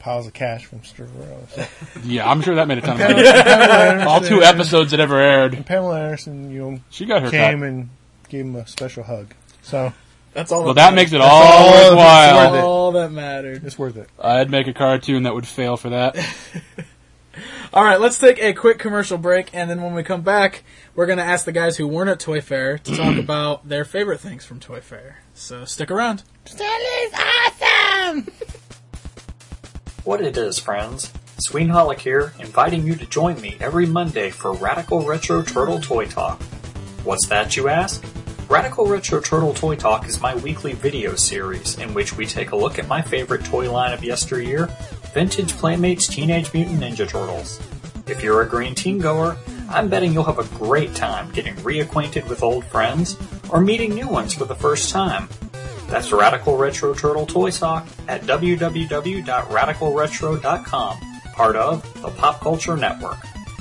piles of cash from Stripperella. So. Yeah, I'm sure that made a ton of Pamela, money. Pamela Anderson, All two episodes that ever aired. And Pamela Anderson, you know, She got her came cut. and gave him a special hug. So That's all. Well, that that makes it That's all all that's worthwhile. worth it. all that mattered. it's worth it. I'd make a cartoon that would fail for that. All right, let's take a quick commercial break, and then when we come back, we're going to ask the guys who weren't at Toy Fair to talk about their favorite things from Toy Fair. So stick around. Stanley's awesome! What it is, friends. Sweenholic here, inviting you to join me every Monday for Radical Retro Turtle Toy Talk. What's that, you ask? Radical Retro Turtle Toy Talk is my weekly video series in which we take a look at my favorite toy line of yesteryear, Vintage Playmates Teenage Mutant Ninja Turtles. If you're a green teen goer, I'm betting you'll have a great time getting reacquainted with old friends or meeting new ones for the first time. That's Radical Retro Turtle Toy Talk at w w w dot radical retro dot com, part of the Pop Culture Network.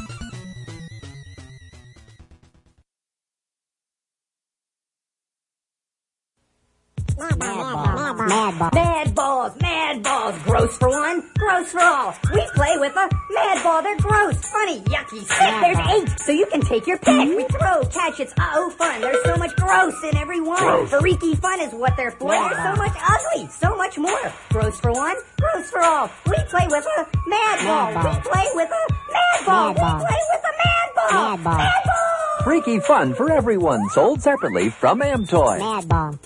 Mad balls. Mad balls. Mad balls. Gross for one, gross for all. We play with a mad ball. They're gross, funny, yucky, sick. There's eight, so you can take your pick. We throw, catch, it's uh-oh fun. There's so much gross in every one. Freaky fun is what they're for. There's so much ugly, so much more. Gross for one, gross for all. We play with a mad ball. We play with a mad ball. We play with a mad ball. Mad ball. Mad ball. Freaky fun for everyone, sold separately from Amtoy. Mad ball.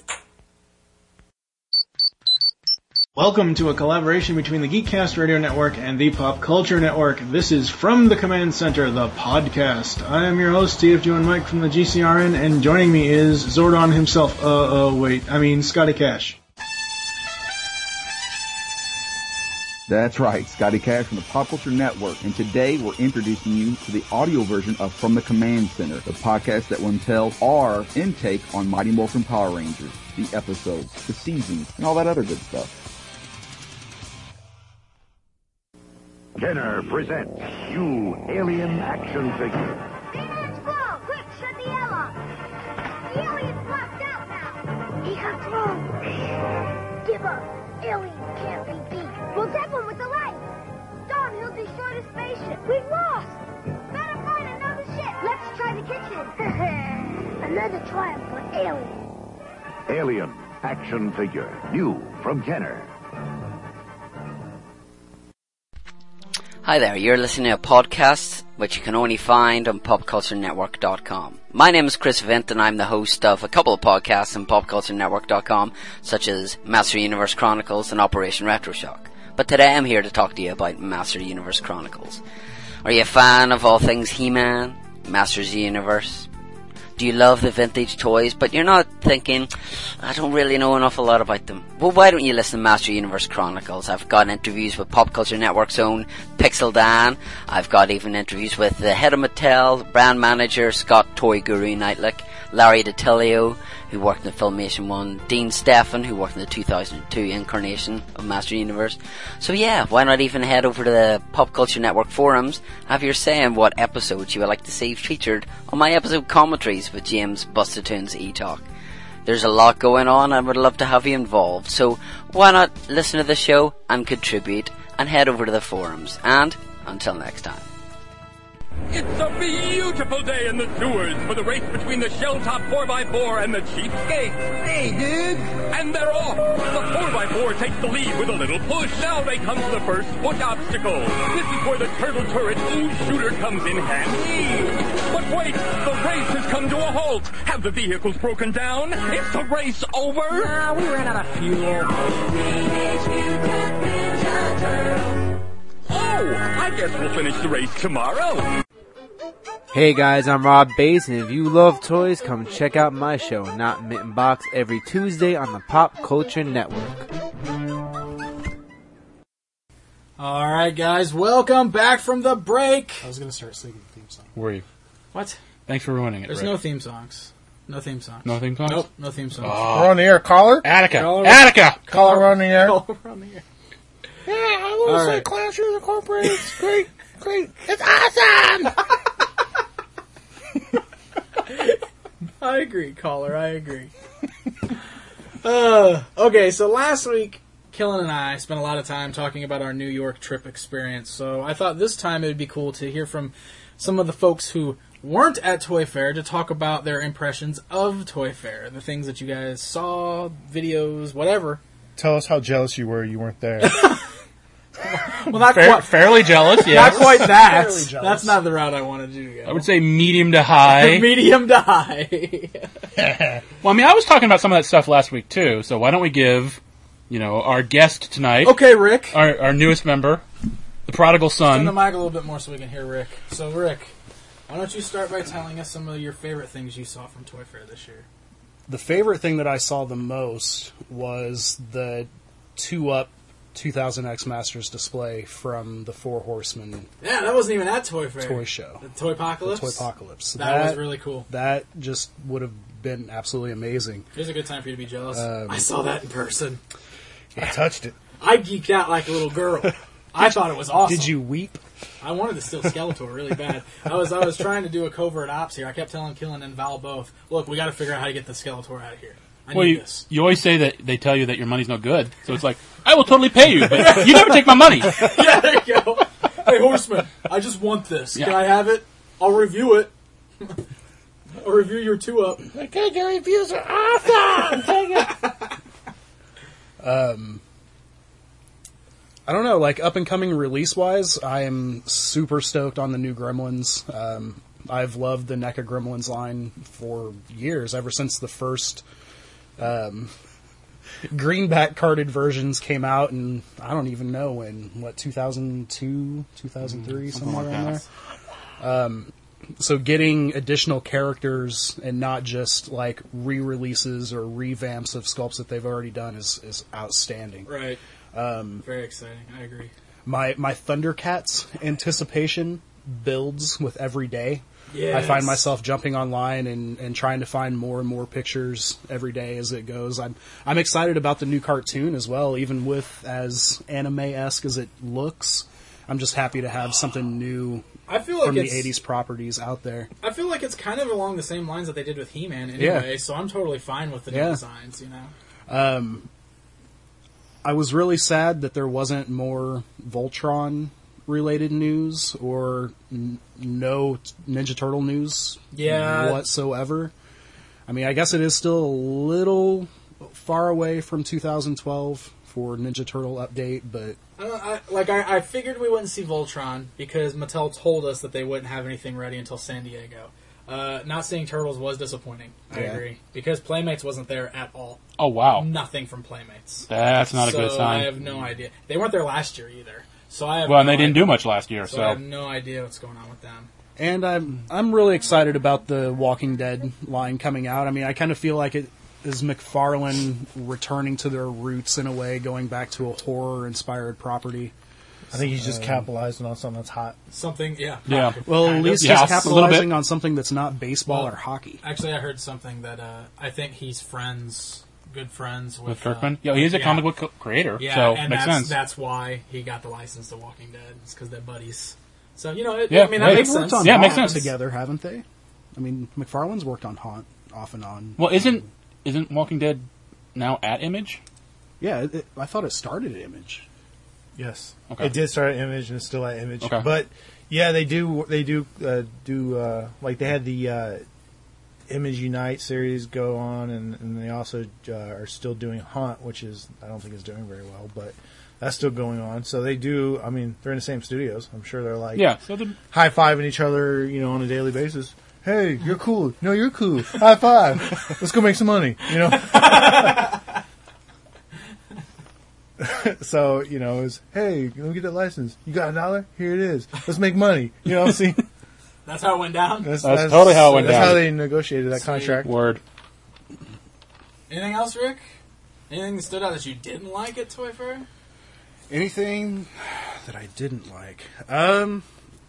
Welcome to a collaboration between the Geekcast Radio Network and the Pop Culture Network. This is From the Command Center, the podcast. I am your host, T F Joe and Mike from the G C R N, and joining me is Zordon himself. Uh, oh, wait, I mean Scotty Cash. That's right, Scotty Cash from the Pop Culture Network, and today we're introducing you to the audio version of From the Command Center, the podcast that will entail our intake on Mighty Morphin Power Rangers, the episodes, the seasons, and all that other good stuff. Kenner presents new alien action figure. Phoenix Flow! Quick, shut the L off! The alien's locked out now! He got through! Give up! Alien can't be beat! We'll zap him with the light! Darn, he'll destroy the spaceship! We've lost! Better find another ship! Let's try the kitchen! Another triumph for Alien! Alien action figure, new from Kenner. Hi there, you're listening to a podcast which you can only find on pop culture network dot com. My name is Chris Vint and I'm the host of a couple of podcasts on pop culture network dot com, such as Master Universe Chronicles and Operation Retroshock. But today I'm here to talk to you about Master Universe Chronicles. Are you a fan of all things He-Man, Masters of the Universe? Do you love the vintage toys, but you're not thinking, I don't really know an awful lot about them? Well, why don't you listen to Master Universe Chronicles? I've got interviews with Pop Culture Network's own Pixel Dan. I've got even interviews with the head of Mattel, brand manager Scott Toy Guru Knightlick, Larry DiTilio, who worked in the Filmation one, Dean Stefan, who worked in the two thousand two incarnation of Master Universe. So yeah, why not even head over to the Pop Culture Network forums, have your say in what episodes you would like to see featured on my episode commentaries with James Bustatoons E-Talk. There's a lot going on and I would love to have you involved, so why not listen to the show and contribute and head over to the forums. And until next time. It's a beautiful day in the sewers for the race between the Shell-Top four by four and the Cheapskate. Hey, dude! And they're off! The four by four takes the lead with a little push. Now they come to the first foot obstacle. This is where the Turtle Turret Ooze Shooter comes in handy. But wait! The race has come to a halt! Have the vehicles broken down? Is the race over? Nah, we ran out of fuel. Oh! I guess we'll finish the race tomorrow. Hey guys, I'm Rob Bass, and if you love toys, come check out my show, Not Mitten Box, every Tuesday on the Pop Culture Network. Alright guys, welcome back from the break. I was going to start singing the theme song. Were you? What? Thanks for ruining it. There's Rick. no theme songs. No theme songs. No theme songs? Nope, no theme songs. Oh. We're on the air. Caller? Attica. Caller. Attica! Caller on the air. Caller on the air. Yeah, I want to All say right. Clown Shoes Incorporated. It's great, great. It's awesome! I agree, caller. I agree. uh, okay, so last week Killen and I spent a lot of time talking about our New York trip experience, so I thought this time it would be cool to hear from some of the folks who weren't at Toy Fair to talk about their impressions of Toy Fair, the things that you guys saw, videos, whatever. Tell us how jealous you were you weren't there. Well, not Fair, quite, fairly jealous, yeah. Not quite that. Fairly jealous. That's not the route I want to do. I would say medium to high. Medium to high. Well, I mean, I was talking about some of that stuff last week, too, so why don't we give, you know, our guest tonight... Okay, Rick. Our, our newest member, the prodigal son... Turn the mic a little bit more so we can hear Rick. So, Rick, why don't you start by telling us some of your favorite things you saw from Toy Fair this year? The favorite thing that I saw the most was the two-up two thousand X Masters display from the Four Horsemen Yeah, that wasn't even at Toy Fair. toy show. The Toy Apocalypse? The Toy Apocalypse. That, was really cool. That just would have been absolutely amazing. Here's a good time for you to be jealous. Um, I saw that in person. I touched it. I geeked out like a little girl. I thought it was awesome. Did you weep? I wanted to steal Skeletor really bad. I was I was trying to do a covert ops here. I kept telling Killen and Val both, look, we got to figure out how to get the Skeletor out of here. I Well, need you, this. you always say that they tell you that your money's no good, so it's like, I will totally pay you, but you never take my money. Yeah, there you go. Hey, Horseman, I just want this. Yeah. Can I have it? I'll review it. I'll review your two-up. Okay, your reviews are awesome! Take it! Um, I don't know, like, up-and-coming release-wise, I am super stoked on the new Gremlins. Um, I've loved the NECA Gremlins line for years, ever since the first um, greenback carded versions came out, and I don't even know when, what, two thousand two, two thousand three, Something somewhere like around that. there? Um, so getting additional characters and not just, like, re-releases or revamps of sculpts that they've already done is, is outstanding. Right. Um, Very exciting. I agree. My my Thundercats anticipation builds with every day. Yes. I find myself jumping online and, and trying to find more and more pictures every day as it goes. I'm I'm excited about the new cartoon as well, even with as anime-esque as it looks. I'm just happy to have something new I feel like from the it's- eighties properties out there. I feel like it's kind of along the same lines that they did with He-Man anyway, Yeah. so I'm totally fine with the new Yeah. designs, you know? Um, I was really sad that there wasn't more Voltron related news or n- no Ninja Turtle news Yeah. whatsoever. I mean, I guess it is still a little far away from two thousand twelve for Ninja Turtle update, but I don't, I, like, I, I figured we wouldn't see Voltron because Mattel told us that they wouldn't have anything ready until San Diego. Uh, not seeing Turtles was disappointing. I Yeah. agree. Because Playmates wasn't there at all. Oh, wow. Nothing from Playmates. That's not a so good sign. I have no idea. They weren't there last year either. So I have Well, and no they didn't idea. do much last year, so. so- I have no idea what's going on with them. and I'm I'm really excited about the Walking Dead line coming out. I mean, I kind of feel like it is McFarlane returning to their roots in a way, going back to a horror inspired property. I think he's just Um, capitalizing on something that's hot. Something, yeah. Yeah. Kind Well, of. at least Yeah, he's a little capitalizing bit. on something that's not baseball Well, or hockey. Actually, I heard something that uh, I think he's friends, good friends with, With Kirkman? Uh, Yeah, he's a comic book co- creator, Yeah, so and makes that's, sense. that's why he got the license to Walking Dead. It's because they're buddies. So you know, it, Yeah, I mean, that right. makes They've worked sense. on Yeah, Haunt makes sense. together, haven't they? I mean, McFarlane's worked on Haunt off and on. Well, isn't isn't Walking Dead now at Image? Yeah, it, it, I thought it started at Image. Yes. Okay. It did start at Image and it's still at Image. Okay. But yeah, they do they do uh, do uh, like they had the uh, Image Unite series go on, and, and they also uh, are still doing Haunt, which is I don't think is doing very well, but that's still going on. So they do. I mean, they're in the same studios. I'm sure they're like Yeah, so the- high fiving each other, you know, on a daily basis. Hey, you're cool. No, you're cool. High five. Let's go make some money. You know. So, you know, it's, hey, let me get that license. You got a dollar? Here it is. Let's make money. You know what I'm saying? That's how it went down. That's totally how it went that's down. how they negotiated that Sweet. contract. Word. Anything else, Rick? Anything that stood out that you didn't like at Toy Fair? Anything that I didn't like? Um,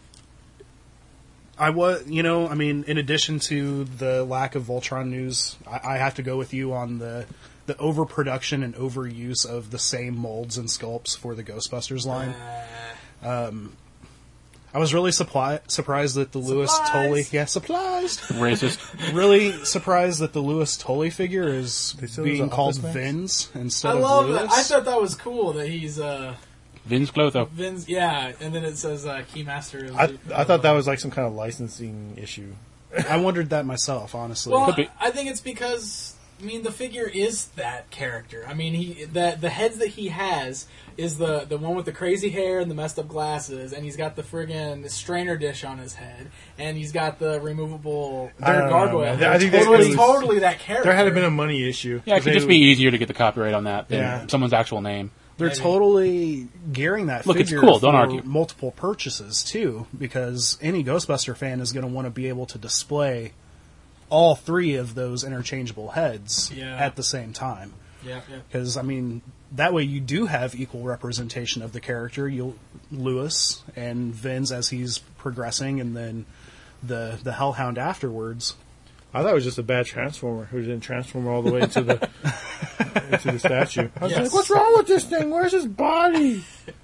I was, you know, I mean, in addition to the lack of Voltron news, I, I have to go with you on the the overproduction and overuse of the same molds and sculpts for the Ghostbusters line. Um, I was really suppli- surprised that the Louis Tully, yeah, surprised, Racist. Really surprised that the Louis Tully figure is said it was being an called Office Max? Vince instead I of love Louis. that. I thought that was cool that he's uh, Vince Clotho. Vince. Yeah, and then it says uh, Keymaster. I I thought that was like some kind of licensing issue. I wondered that myself, honestly. Well, I think it's because I mean the figure is that character. I mean he the the heads that he has is the the one with the crazy hair and the messed up glasses, and he's got the friggin' strainer dish on his head, and he's got the removable I don't know, gargoyle. man. head. I think it that was was- totally that character. There had been a money issue. Yeah, it could They- just be easier to get the copyright on that than Yeah. someone's actual name. They're Maybe. totally gearing that Look, it's figure cool, don't for argue. multiple purchases, too, because any Ghostbuster fan is going to want to be able to display all three of those interchangeable heads Yeah. at the same time. Yeah, yeah. Because, I mean, that way you do have equal representation of the character. You'll Lewis and Vince as he's progressing, and then the the Hellhound afterwards. I thought it was just a bad transformer who didn't transform all the way into the into the statue. I was Yes. like, "What's wrong with this thing? Where's his body?"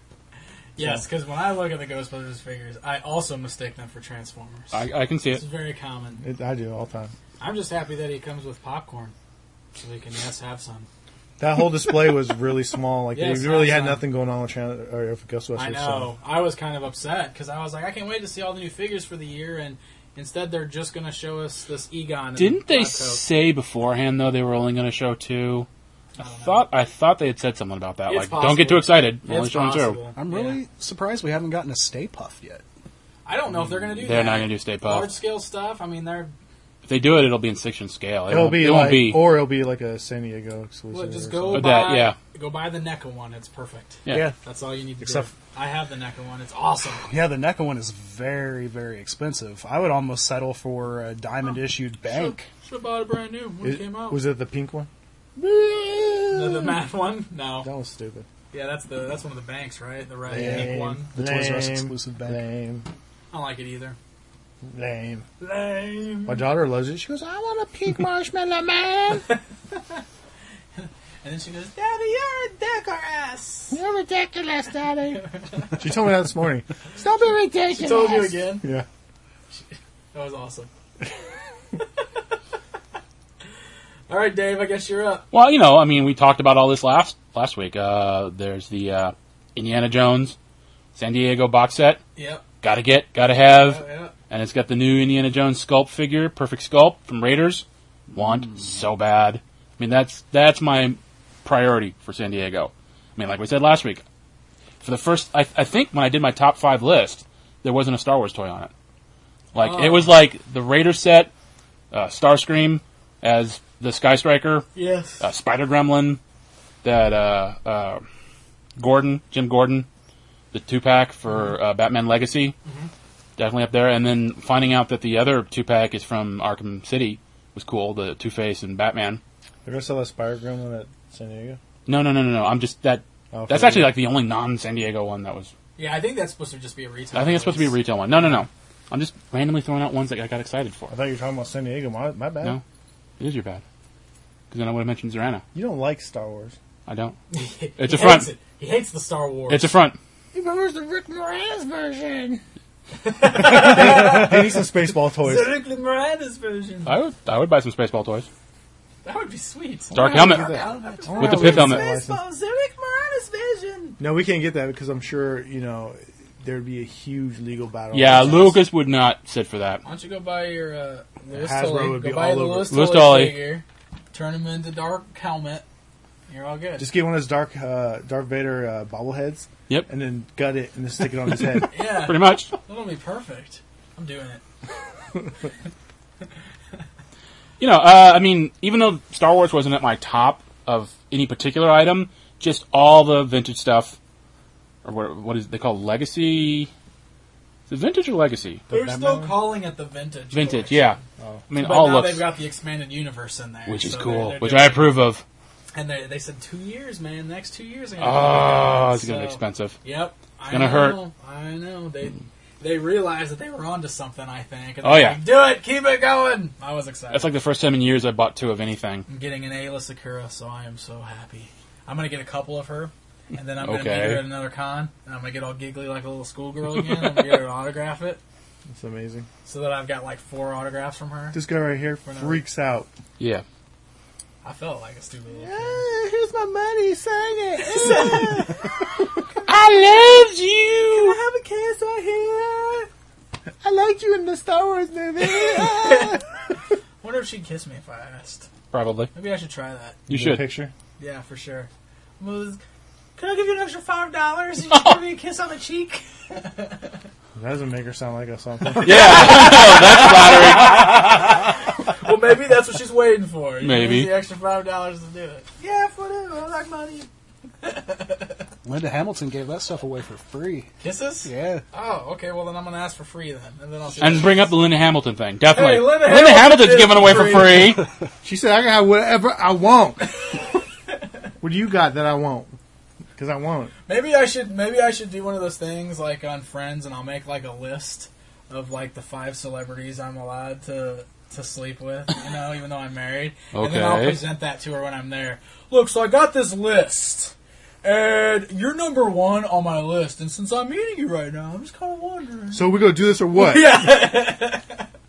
Yes, because when I look at the Ghostbusters figures, I also mistake them for Transformers. I, I can see It's it. very common. It, I do all the time. I'm just happy that he comes with popcorn, so we can yes have some. That whole display was really small. Like Yes, they really had awesome. nothing going on with Tran- or if Ghostbusters. I know. I was kind of upset because I was like, I can't wait to see all the new figures for the year, and instead they're just going to show us this Egon. and Didn't they Black Coat. say beforehand though they were only going to show two? I thought I thought they had said something about that. It's like, don't get too possible. excited. We're only It's showing two. possible. I'm really surprised we haven't gotten a Stay Puft yet. I don't know if they're going to do They're that. not gonna do Stay Puft. Large scale stuff. I mean, they're If they do it, it'll be in section scale. It It'll won't be it like, won't be. or it'll be like a San Diego exclusive. well, just or go something. buy That, yeah. go buy the NECA one. It's perfect. Yeah. Yeah. That's all you need to Except- do. I have the NECA one. It's awesome. Yeah, the NECA one is very, very expensive. I would almost settle for a diamond issued bank. Should have bought it brand new when it, It- came out. was it the pink one? the, the matte one? No. That was stupid. Yeah, that's the that's one of the banks, right? The red Lame. pink one. The Toys R Us Lame. exclusive bank. Lame. I don't like it either. Lame. Lame. My daughter loves it. She goes, "I want a pink marshmallow man." And then she goes, Daddy, you're ridiculous. You're ridiculous, Daddy. She told me that this morning. Don't be ridiculous. She told you again? Yeah. That was awesome. All right, Dave, I guess you're up. Well, you know, I mean, we talked about all this last last week. Uh, there's the uh, Indiana Jones San Diego box set. Yep. Gotta get, gotta have. Yeah, yeah. And it's got the new Indiana Jones sculpt figure, perfect sculpt from Raiders. Want so bad. I mean, that's that's my priority for San Diego. I mean, like we said last week, for the first, I, I think when I did my top five list, there wasn't a Star Wars toy on it. Like Oh. it was like the Raider set, uh, Starscream as the Sky Striker, Yes. uh, Spider Gremlin, that uh, uh, Gordon, Jim Gordon, the two pack for uh, Batman Legacy, Mhm. definitely up there. And then finding out that the other two pack is from Arkham City was cool. The Two Face and Batman. They're gonna sell that Spider Gremlin at San Diego. No, no, no, no, no. I'm just that. Oh, that's for actually you. like the only non-San Diego one that was. Yeah, I think that's supposed to just be a retail. I think it's supposed to be a retail one. No, no, no. I'm just randomly throwing out ones that I got excited for. I thought you were talking about San Diego. My, my bad. No, it is your bad. Because then I would have mentioned Zorana. You don't like Star Wars. I don't. He It's a hates front. it. He hates the Star Wars. It's a front. He remembers the Rick Moranis version. they, they need some Spaceball toys. The Rick Moranis version. I would. I would buy some Spaceball toys. That would be sweet. Dark Why don't helmet. we get that? With the Why pith don't we helmet. get that license? Spaceballs, the Rick Moranis version. No, we can't get that because I'm sure you know there'd be a huge legal battle. Yeah, on this. Lucas would not sit for that. Why don't you go buy your uh, Louis Hasbro Tully? would Go be buy all the over Louis it. Louis Tully Tully. figure. Turn him into Dark Helmet. You're all good. Just get one of those Dark uh, Darth Vader uh, bobbleheads. Yep. And then gut it and then stick it on his head. Yeah. Pretty much. That'll be perfect. I'm doing it. You know, uh, I mean, even though Star Wars wasn't at my top of any particular item, just all the vintage stuff, or what, what is they call legacy? Is it vintage or legacy? They're still calling it the vintage. Vintage, collection. yeah. I mean, but all now looks, they've got the expanded universe in there, which is so cool, they're- they're which doing I it. approve of. And they they said two years, man. Next two years. Are Oh, gonna it's gonna be expensive. Yep. It's I gonna know, hurt. I know. They they realized that they were onto something. I think. And Oh, they're yeah. like, do it. Keep it going. I was excited. That's like the first time in years I bought two of anything. I'm getting an Ayla Sakura, so I am so happy. I'm gonna get a couple of her. and then I'm going to Okay. meet her at another con, and I'm going to get all giggly like a little schoolgirl again, and I'm going to get her to autograph it, That's amazing. so that I've got like four autographs from her. This guy right here For no- freaks out. Yeah. I felt like a stupid little kid. Yeah, here's my money. Sign it. I love you. I have a kiss right here. I liked you in the Star Wars movie. I wonder if she'd kiss me if I asked. Probably. Maybe I should try that. You Get a should. picture. Yeah, for sure. Well, can I give you an extra five dollars? You just give me a kiss on the cheek. That doesn't make her sound like a something. Yeah. That's flattering. Well, maybe that's what she's waiting for. You Maybe. use the extra five dollars to do it. Yeah, whatever. I like money. Linda Hamilton gave that stuff away for free. Kisses? Yeah. Oh, okay. Well, then I'm gonna ask for free then, and then I'll see. And bring up the Linda Hamilton thing. Definitely. Hey, Linda Linda Hamilton Hamilton's is given away for free. free. She said, I can have whatever I want. What do you got that I want? Because I want it. Maybe I should. Maybe I should do one of those things like on Friends, and I'll make like a list of like the five celebrities I'm allowed to to sleep with. You know, even though I'm married. And then I'll Okay. present that to her when I'm there. Look, so I got this list. And you're number one on my list, and since I'm meeting you right now, I'm just kind of wondering. So we gonna do this or what? Yeah.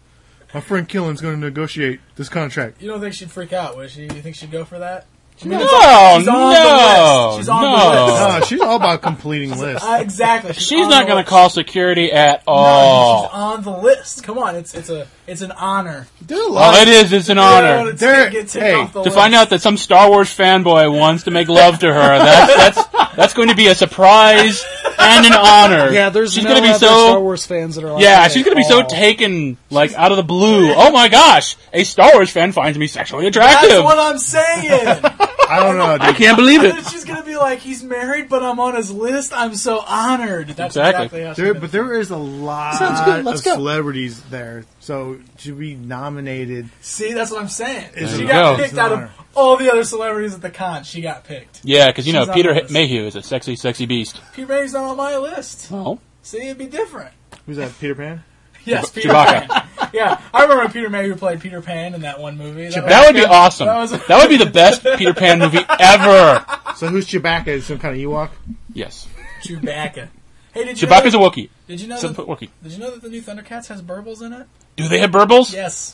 My friend Killen's gonna negotiate this contract. You don't think she'd freak out, would she? You think she'd go for that? I No, it's on- she's on no, the list. She's on no. the list. No, she's all about completing lists. Uh, exactly. She's on not the going list. to call security at No, all. she's on the list. Come on, it's it's a it's an honor. There's a Oh, lot. it is. It's an honor. You know, to There- get ticked hey, off the To list. find out that some Star Wars fanboy wants to make love to her, that's that's that's going to be a surprise and an honor. Yeah, there's she's no going to be other so Star Wars fans that are like yeah, that she's at going to be so all. taken like out of the blue. Oh my gosh, a Star Wars fan finds me sexually That's attractive. what I'm saying. I don't know, I dude. can't believe And it. then she's gonna be like, he's married, but I'm on his list. I'm so honored. That's Exactly. exactly, how she's There, gonna but feel. there is a lot Sounds good. Let's of go. celebrities there, so to be nominated. See, that's what I'm saying. There She you got go. picked out of all the other celebrities at the con. She got picked. Yeah, because you know She's on Peter the list. Mayhew is a sexy, sexy beast. Peter May's not on my list. Oh, See, it'd be different. Who's that? Peter Pan. Yes, Peter Chewbacca. Pan. Yeah, I remember Peter May who played Peter Pan in that one movie. That, that would be awesome. That was- That would be the best Peter Pan movie ever. So who's Chewbacca? Is some kind of Ewok? Yes, Chewbacca. Hey, did you Chewbacca's a know, Wookiee. Did you know Some that, Wookiee. Did you know that the new Thundercats has burbles in it? Do they have burbles? Yes.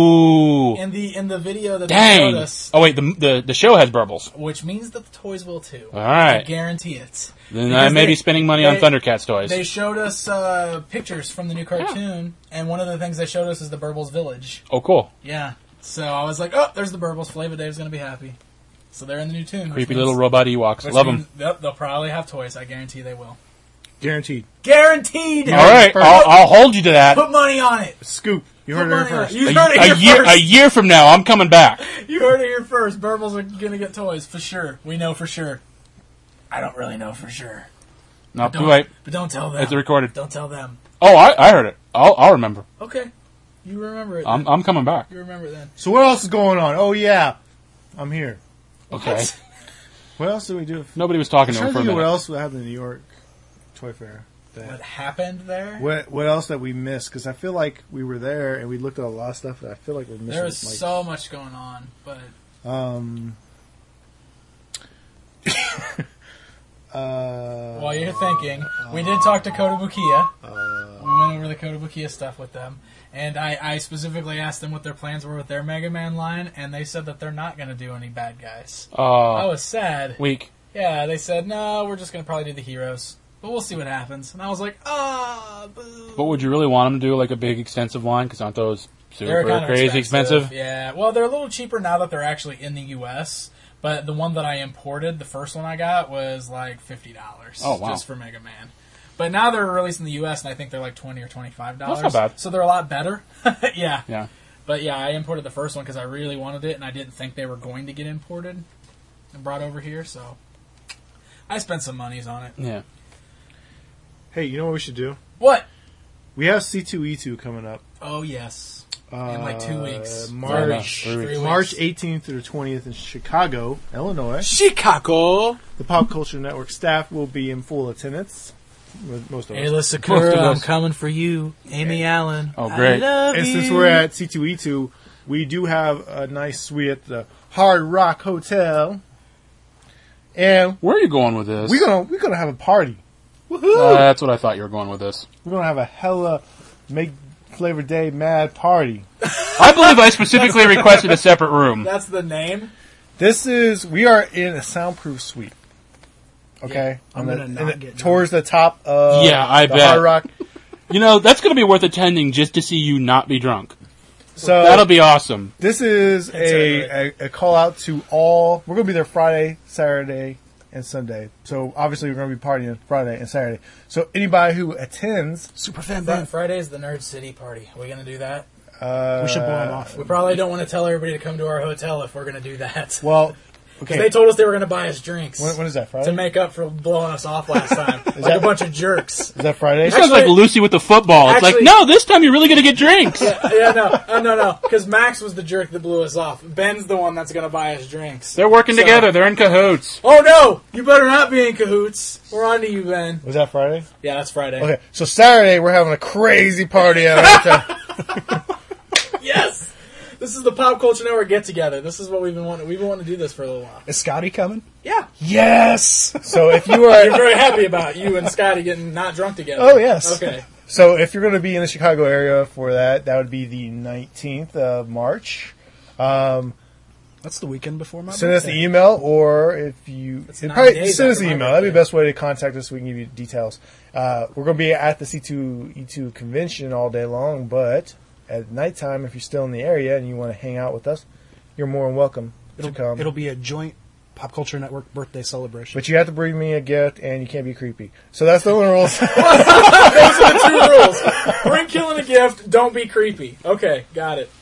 Ooh. In the in the video that they showed Dang. us, Oh wait, the the the show has burbles. which means that the toys will too. All right. I guarantee it. Then Because I may they- be spending money on they- Thundercats toys. They showed us uh, pictures from the new cartoon, and one of the things they showed us is the Burbles Village. Oh, cool. Yeah. So I was like, oh, there's the Burbles. Flava Dave's going to be happy. So they're in the new tune. which Creepy means- little robot Ewoks. which Love means them. They'll, they'll probably have toys. I guarantee they will. Guaranteed. Guaranteed! All right, I'll, I'll hold you to that. Put money on it. Scoop. You Put heard it here money on first. it. You A, heard it a here year, first. a year from now, I'm coming back. You heard it here first. Burbles are going to get toys for sure. We know for sure. I don't really know for sure. No, But too don't- late. But don't tell them. It's recorded. Don't tell them. Oh, I, I heard it. I'll, I'll remember. Okay. You remember it. I'm, then. I'm coming back. You remember it then. So what else is going on? Oh yeah, I'm here. Okay. What? What else did we do? Nobody was talking I'm to him trying for to a think of what minute. else happened in New York Toy Fair. What That, happened there? what what else that we missed? Because I feel like we were there and we looked at a lot of stuff. That I feel like we're missing. There was like, so much going on, but um. uh, while you're thinking, we did talk to Kotobukiya. uh, We went over the Kotobukiya stuff with them, and I, I specifically asked them what their plans were with their Mega Man line, and they said that they're not going to do any bad guys. I Uh, was sad. week. Yeah, they said, no, we're just going to probably do the heroes, but we'll see what happens. And I was like, ah, boo. But would you really want them to do like a big extensive line? Because aren't those They're super kind of crazy expensive? Yeah, well, they're a little cheaper now that they're actually in the U S, but the one that I imported, the first one I got, was like fifty dollars. Oh, wow. Just for Mega Man. But now they're released in the U S, and I think they're like twenty dollars or twenty-five dollars. That's not bad. So they're a lot better. Yeah. Yeah. But yeah, I imported the first one because I really wanted it, and I didn't think they were going to get imported and brought over here, so I spent some monies on it. Yeah. hey, you know what we should do? What? We have C two E two coming up. Oh, yes. Uh, In like two weeks. March, Three weeks. March eighteenth through the twentieth in Chicago, Illinois. Chicago! The Pop Culture Network staff will be in full attendance. With most of us. Ayla Most Sakura, of I'm us. coming for you. Amy Allen. Oh, great. I love And you. since we're at C two E two, we do have a nice suite at the Hard Rock Hotel. And where are you going with this? We're gonna we're gonna have a party. Woohoo! Uh, that's what I thought you were going with this. We're gonna have a hella make Flavor Day mad party. I believe I specifically requested a separate room. That's the name. This is we are in a soundproof suite. Okay, Yeah, I'm On gonna the, not in the, get towards the top of Yeah, I the bet. Hard Rock. You know, that's going to be worth attending just to see you not be drunk. So that'll be awesome. This is a, a, a call out to all. We're going to be there Friday, Saturday, and Sunday. So obviously we're going to be partying Friday and Saturday. So anybody who attends, Superfan Fri- Friday's the Nerd City party. Are we going to do that? Uh, We should blow them off. We probably don't want to tell everybody to come to our hotel if we're going to do that. Well, Because okay. they told us they were going to buy us drinks. When, when is that, Friday? To make up for blowing us off last time. like that- a bunch of jerks. Is that Friday? It sounds like Lucy with the football. It's Actually- like, no, this time you're really going to get drinks. yeah, yeah, no, uh, no, no. Because Max was the jerk that blew us off. Ben's the one that's going to buy us drinks. They're working So- together. They're in cahoots. Oh no! You better not be in cahoots. We're on to you, Ben. Was that Friday? Yeah, that's Friday. Okay, so Saturday we're having a crazy party at our hotel. Yes! This is the Pop Culture Network get together. This is what we've been wanting. We've been wanting to do this for a little while. Is Scotty coming? Yeah. Yes. So if you are, You're very happy about you and Scotty getting not drunk together. Oh, yes. Okay. So if you're going to be in the Chicago area for that, that would be the nineteenth of March. Um, That's the weekend before my send us birthday. the email, or if you It's it nine probably days send us after the my email. That'd be the birthday. best way to contact us. So we can give you details. Uh, we're going to be at the C two E two convention all day long, but at nighttime, if you're still in the area and you want to hang out with us, you're more than welcome It'll, to come. it'll be a joint Pop Culture Network birthday celebration. But you have to bring me a gift, and you can't be creepy. So that's the only rules. Those are the two rules. Bring killing a gift. Don't be creepy. Okay, got it.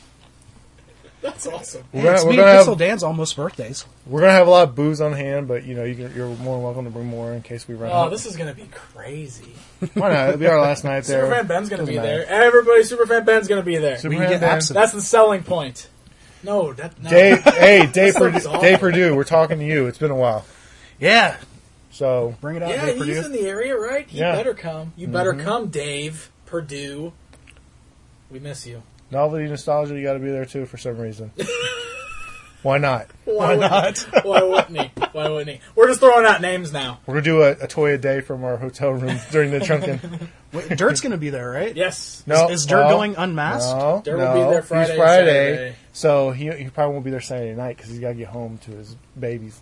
That's awesome. We're Hey, gonna, it's we're me gonna and have Pixel Dan's almost birthdays. we're gonna have a lot of booze on hand, but you know you can, you're more than welcome to bring more in case we run Oh, out. this is going to be crazy. Why not? It'll be our last night there. Superfan Ben's going to be Doesn't there. matter. Everybody, Superfan Ben's going to be there. Superfan get Ben. absent. That's the selling point. No, that no. Dave, hey, Dave, That stuff Perdue, is awful. Dave Perdue, we're talking to you. It's been a while. Yeah. So Bring it out, Yeah, Dave he's Perdue. in the area, right? You Yeah. better come. You better Mhm. come, Dave Perdue. We miss you. novelty, nostalgia, you got to be there too for some reason. Why not? Why, not? Why wouldn't he? Why wouldn't he? We're just throwing out names now. We're gonna do a, a toy a day from our hotel room during the drunken. Wait, Dirt's going to be there, right? Yes. No, Is, is Dirt no, going unmasked? No, Dirt will no, be there Friday He's and Friday, Saturday. so he he probably won't be there Saturday night because he's got to get home to his babies.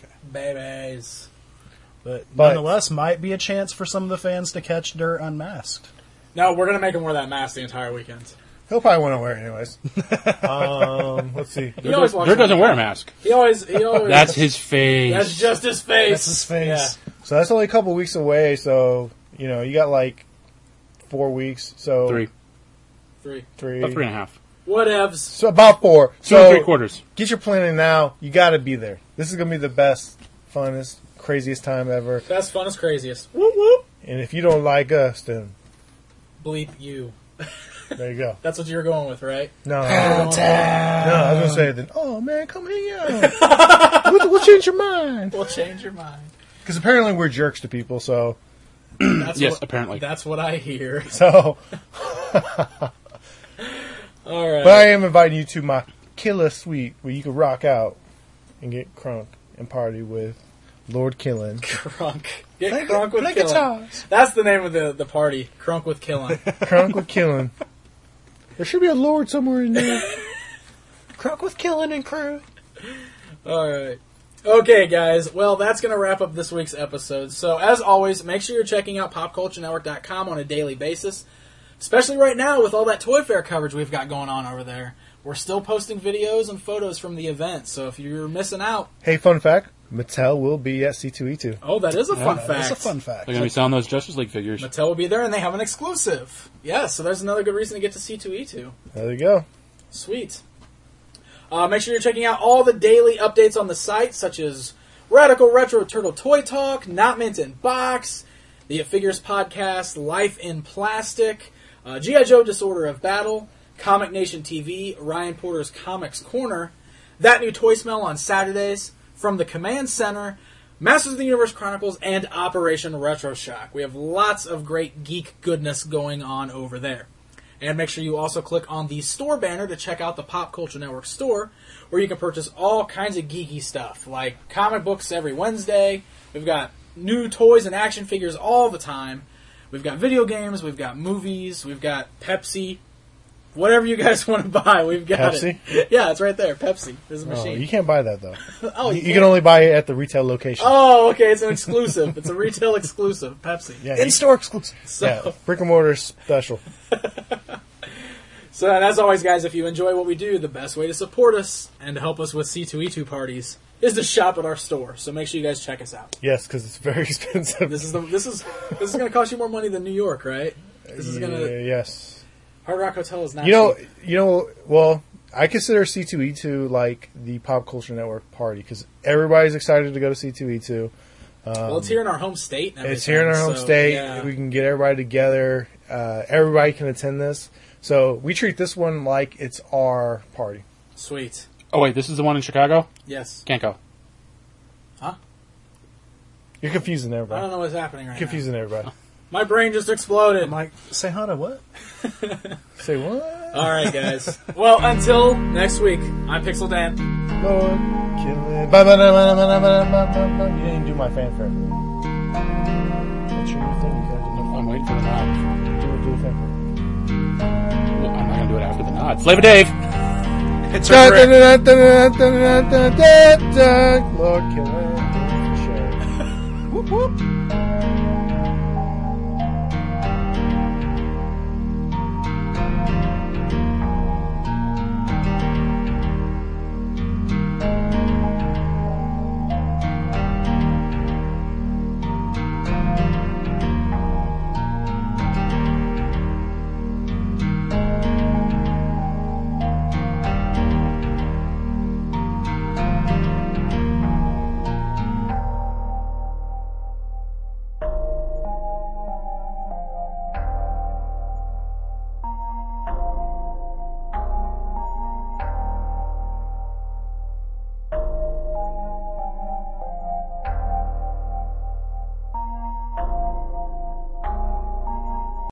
Babies. But, But- nonetheless, might be a chance for some of the fans to catch Dirt unmasked. No, we're going to make him wear that mask the entire weekend. He'll probably want to wear it anyways. um, let's see. He always walks Dirt doesn't around. wear a mask. He always, he always. That's his face. That's just his face. That's his face. Yeah. So that's only a couple weeks away. So you know you got like four weeks. So Three. Three. three, About three and a half. Whatevs. So about four. Two so and three quarters. Get your planning now. You got to be there. This is gonna be the best, funnest, craziest time ever. Best, funnest, craziest. Whoop whoop. And if you don't like us, then Bleep you. there you go. That's what you're going with, right? No, You're going with- no, I was gonna say then. Oh man, come hang out. we'll, we'll change your mind. We'll change your mind. Because apparently we're jerks to people. So That's Yes, what, apparently. That's what I hear. so. All right. But I am inviting you to my killer suite where you can rock out and get crunk and party with Lord Killin. Crunk. Get Play- crunk with play Killin. guitars. That's the name of the, the party. Crunk with Killin. Crunk with Killin. There should be a Lord somewhere in there. Crunk with Killing and crew. All right. Okay, guys. Well, that's going to wrap up this week's episode. So, as always, make sure you're checking out pop culture network dot com on a daily basis, especially right now with all that Toy Fair coverage we've got going on over there. We're still posting videos and photos from the event, so if you're missing out... Hey, fun fact. Mattel will be at C two E two. Oh, that is a fun fact. That's a fun fact. They're going to be selling those Justice League figures. Mattel will be there, and they have an exclusive. Yeah, so there's another good reason to get to C two E two. There you go. Sweet. Uh, make sure you're checking out all the daily updates on the site, such as Radical Retro Turtle Toy Talk, Not Mint in Box, the Figures Podcast, Life in Plastic, uh, G I. Joe Disorder of Battle, Comic Nation T V, Ryan Porter's Comics Corner, That New Toy Smell on Saturdays, From the Command Center, Masters of the Universe Chronicles, and Operation Retro Shock. We have lots of great geek goodness going on over there. And make sure you also click on the store banner to check out the Pop Culture Network store, where you can purchase all kinds of geeky stuff, like comic books every Wednesday. We've got new toys and action figures all the time. We've got video games, we've got movies, we've got Pepsi. Whatever you guys want to buy, we've got Pepsi? it. Yeah, it's right there. Pepsi. There's a Oh, machine. you can't buy that, though. oh, you, you, you can only buy it at the retail location. Oh, okay. It's an exclusive. It's a retail exclusive. Pepsi. Yeah, in-store exclusive. So, yeah, brick and mortar special. So, and as always, guys, if you enjoy what we do, the best way to support us and to help us with C two E two parties is to shop at our store. So make sure you guys check us out. Yes, because it's very expensive. This is the this is this is going to cost you more money than New York, right? This is going Yeah, to yes. Hard Rock Hotel is not. You know, cheap. you know. Well, I consider C two E two like the Pop Culture Network party because everybody's excited to go to C two E two. Um, well, it's here in our home state. And it's here in our home so, state. Yeah. We can get everybody together. Uh, everybody can attend this. So we treat this one like it's our party. Sweet. Oh wait, this is the one in Chicago? Yes. Can't go. Huh? You're confusing everybody. I don't know what's happening right confusing everybody. now. My brain just exploded. I'm like, say hi to what? Say what? All right, guys. Well, until next week, I'm Pixel Dan. Lord, kill it. Ba- ba- da- ba- da- ba- da- ba- da- ba- You didn't do my fanfare. What's your new thing? You gotta do I'm waiting for the nod. Do it, do the fanfare. Well, I'm not going to do it after the nod. Flavor Dave! It's Da- her da- da- da- da- da- da- da- da- da- Lord, kill it. Share it. Whoop, whoop.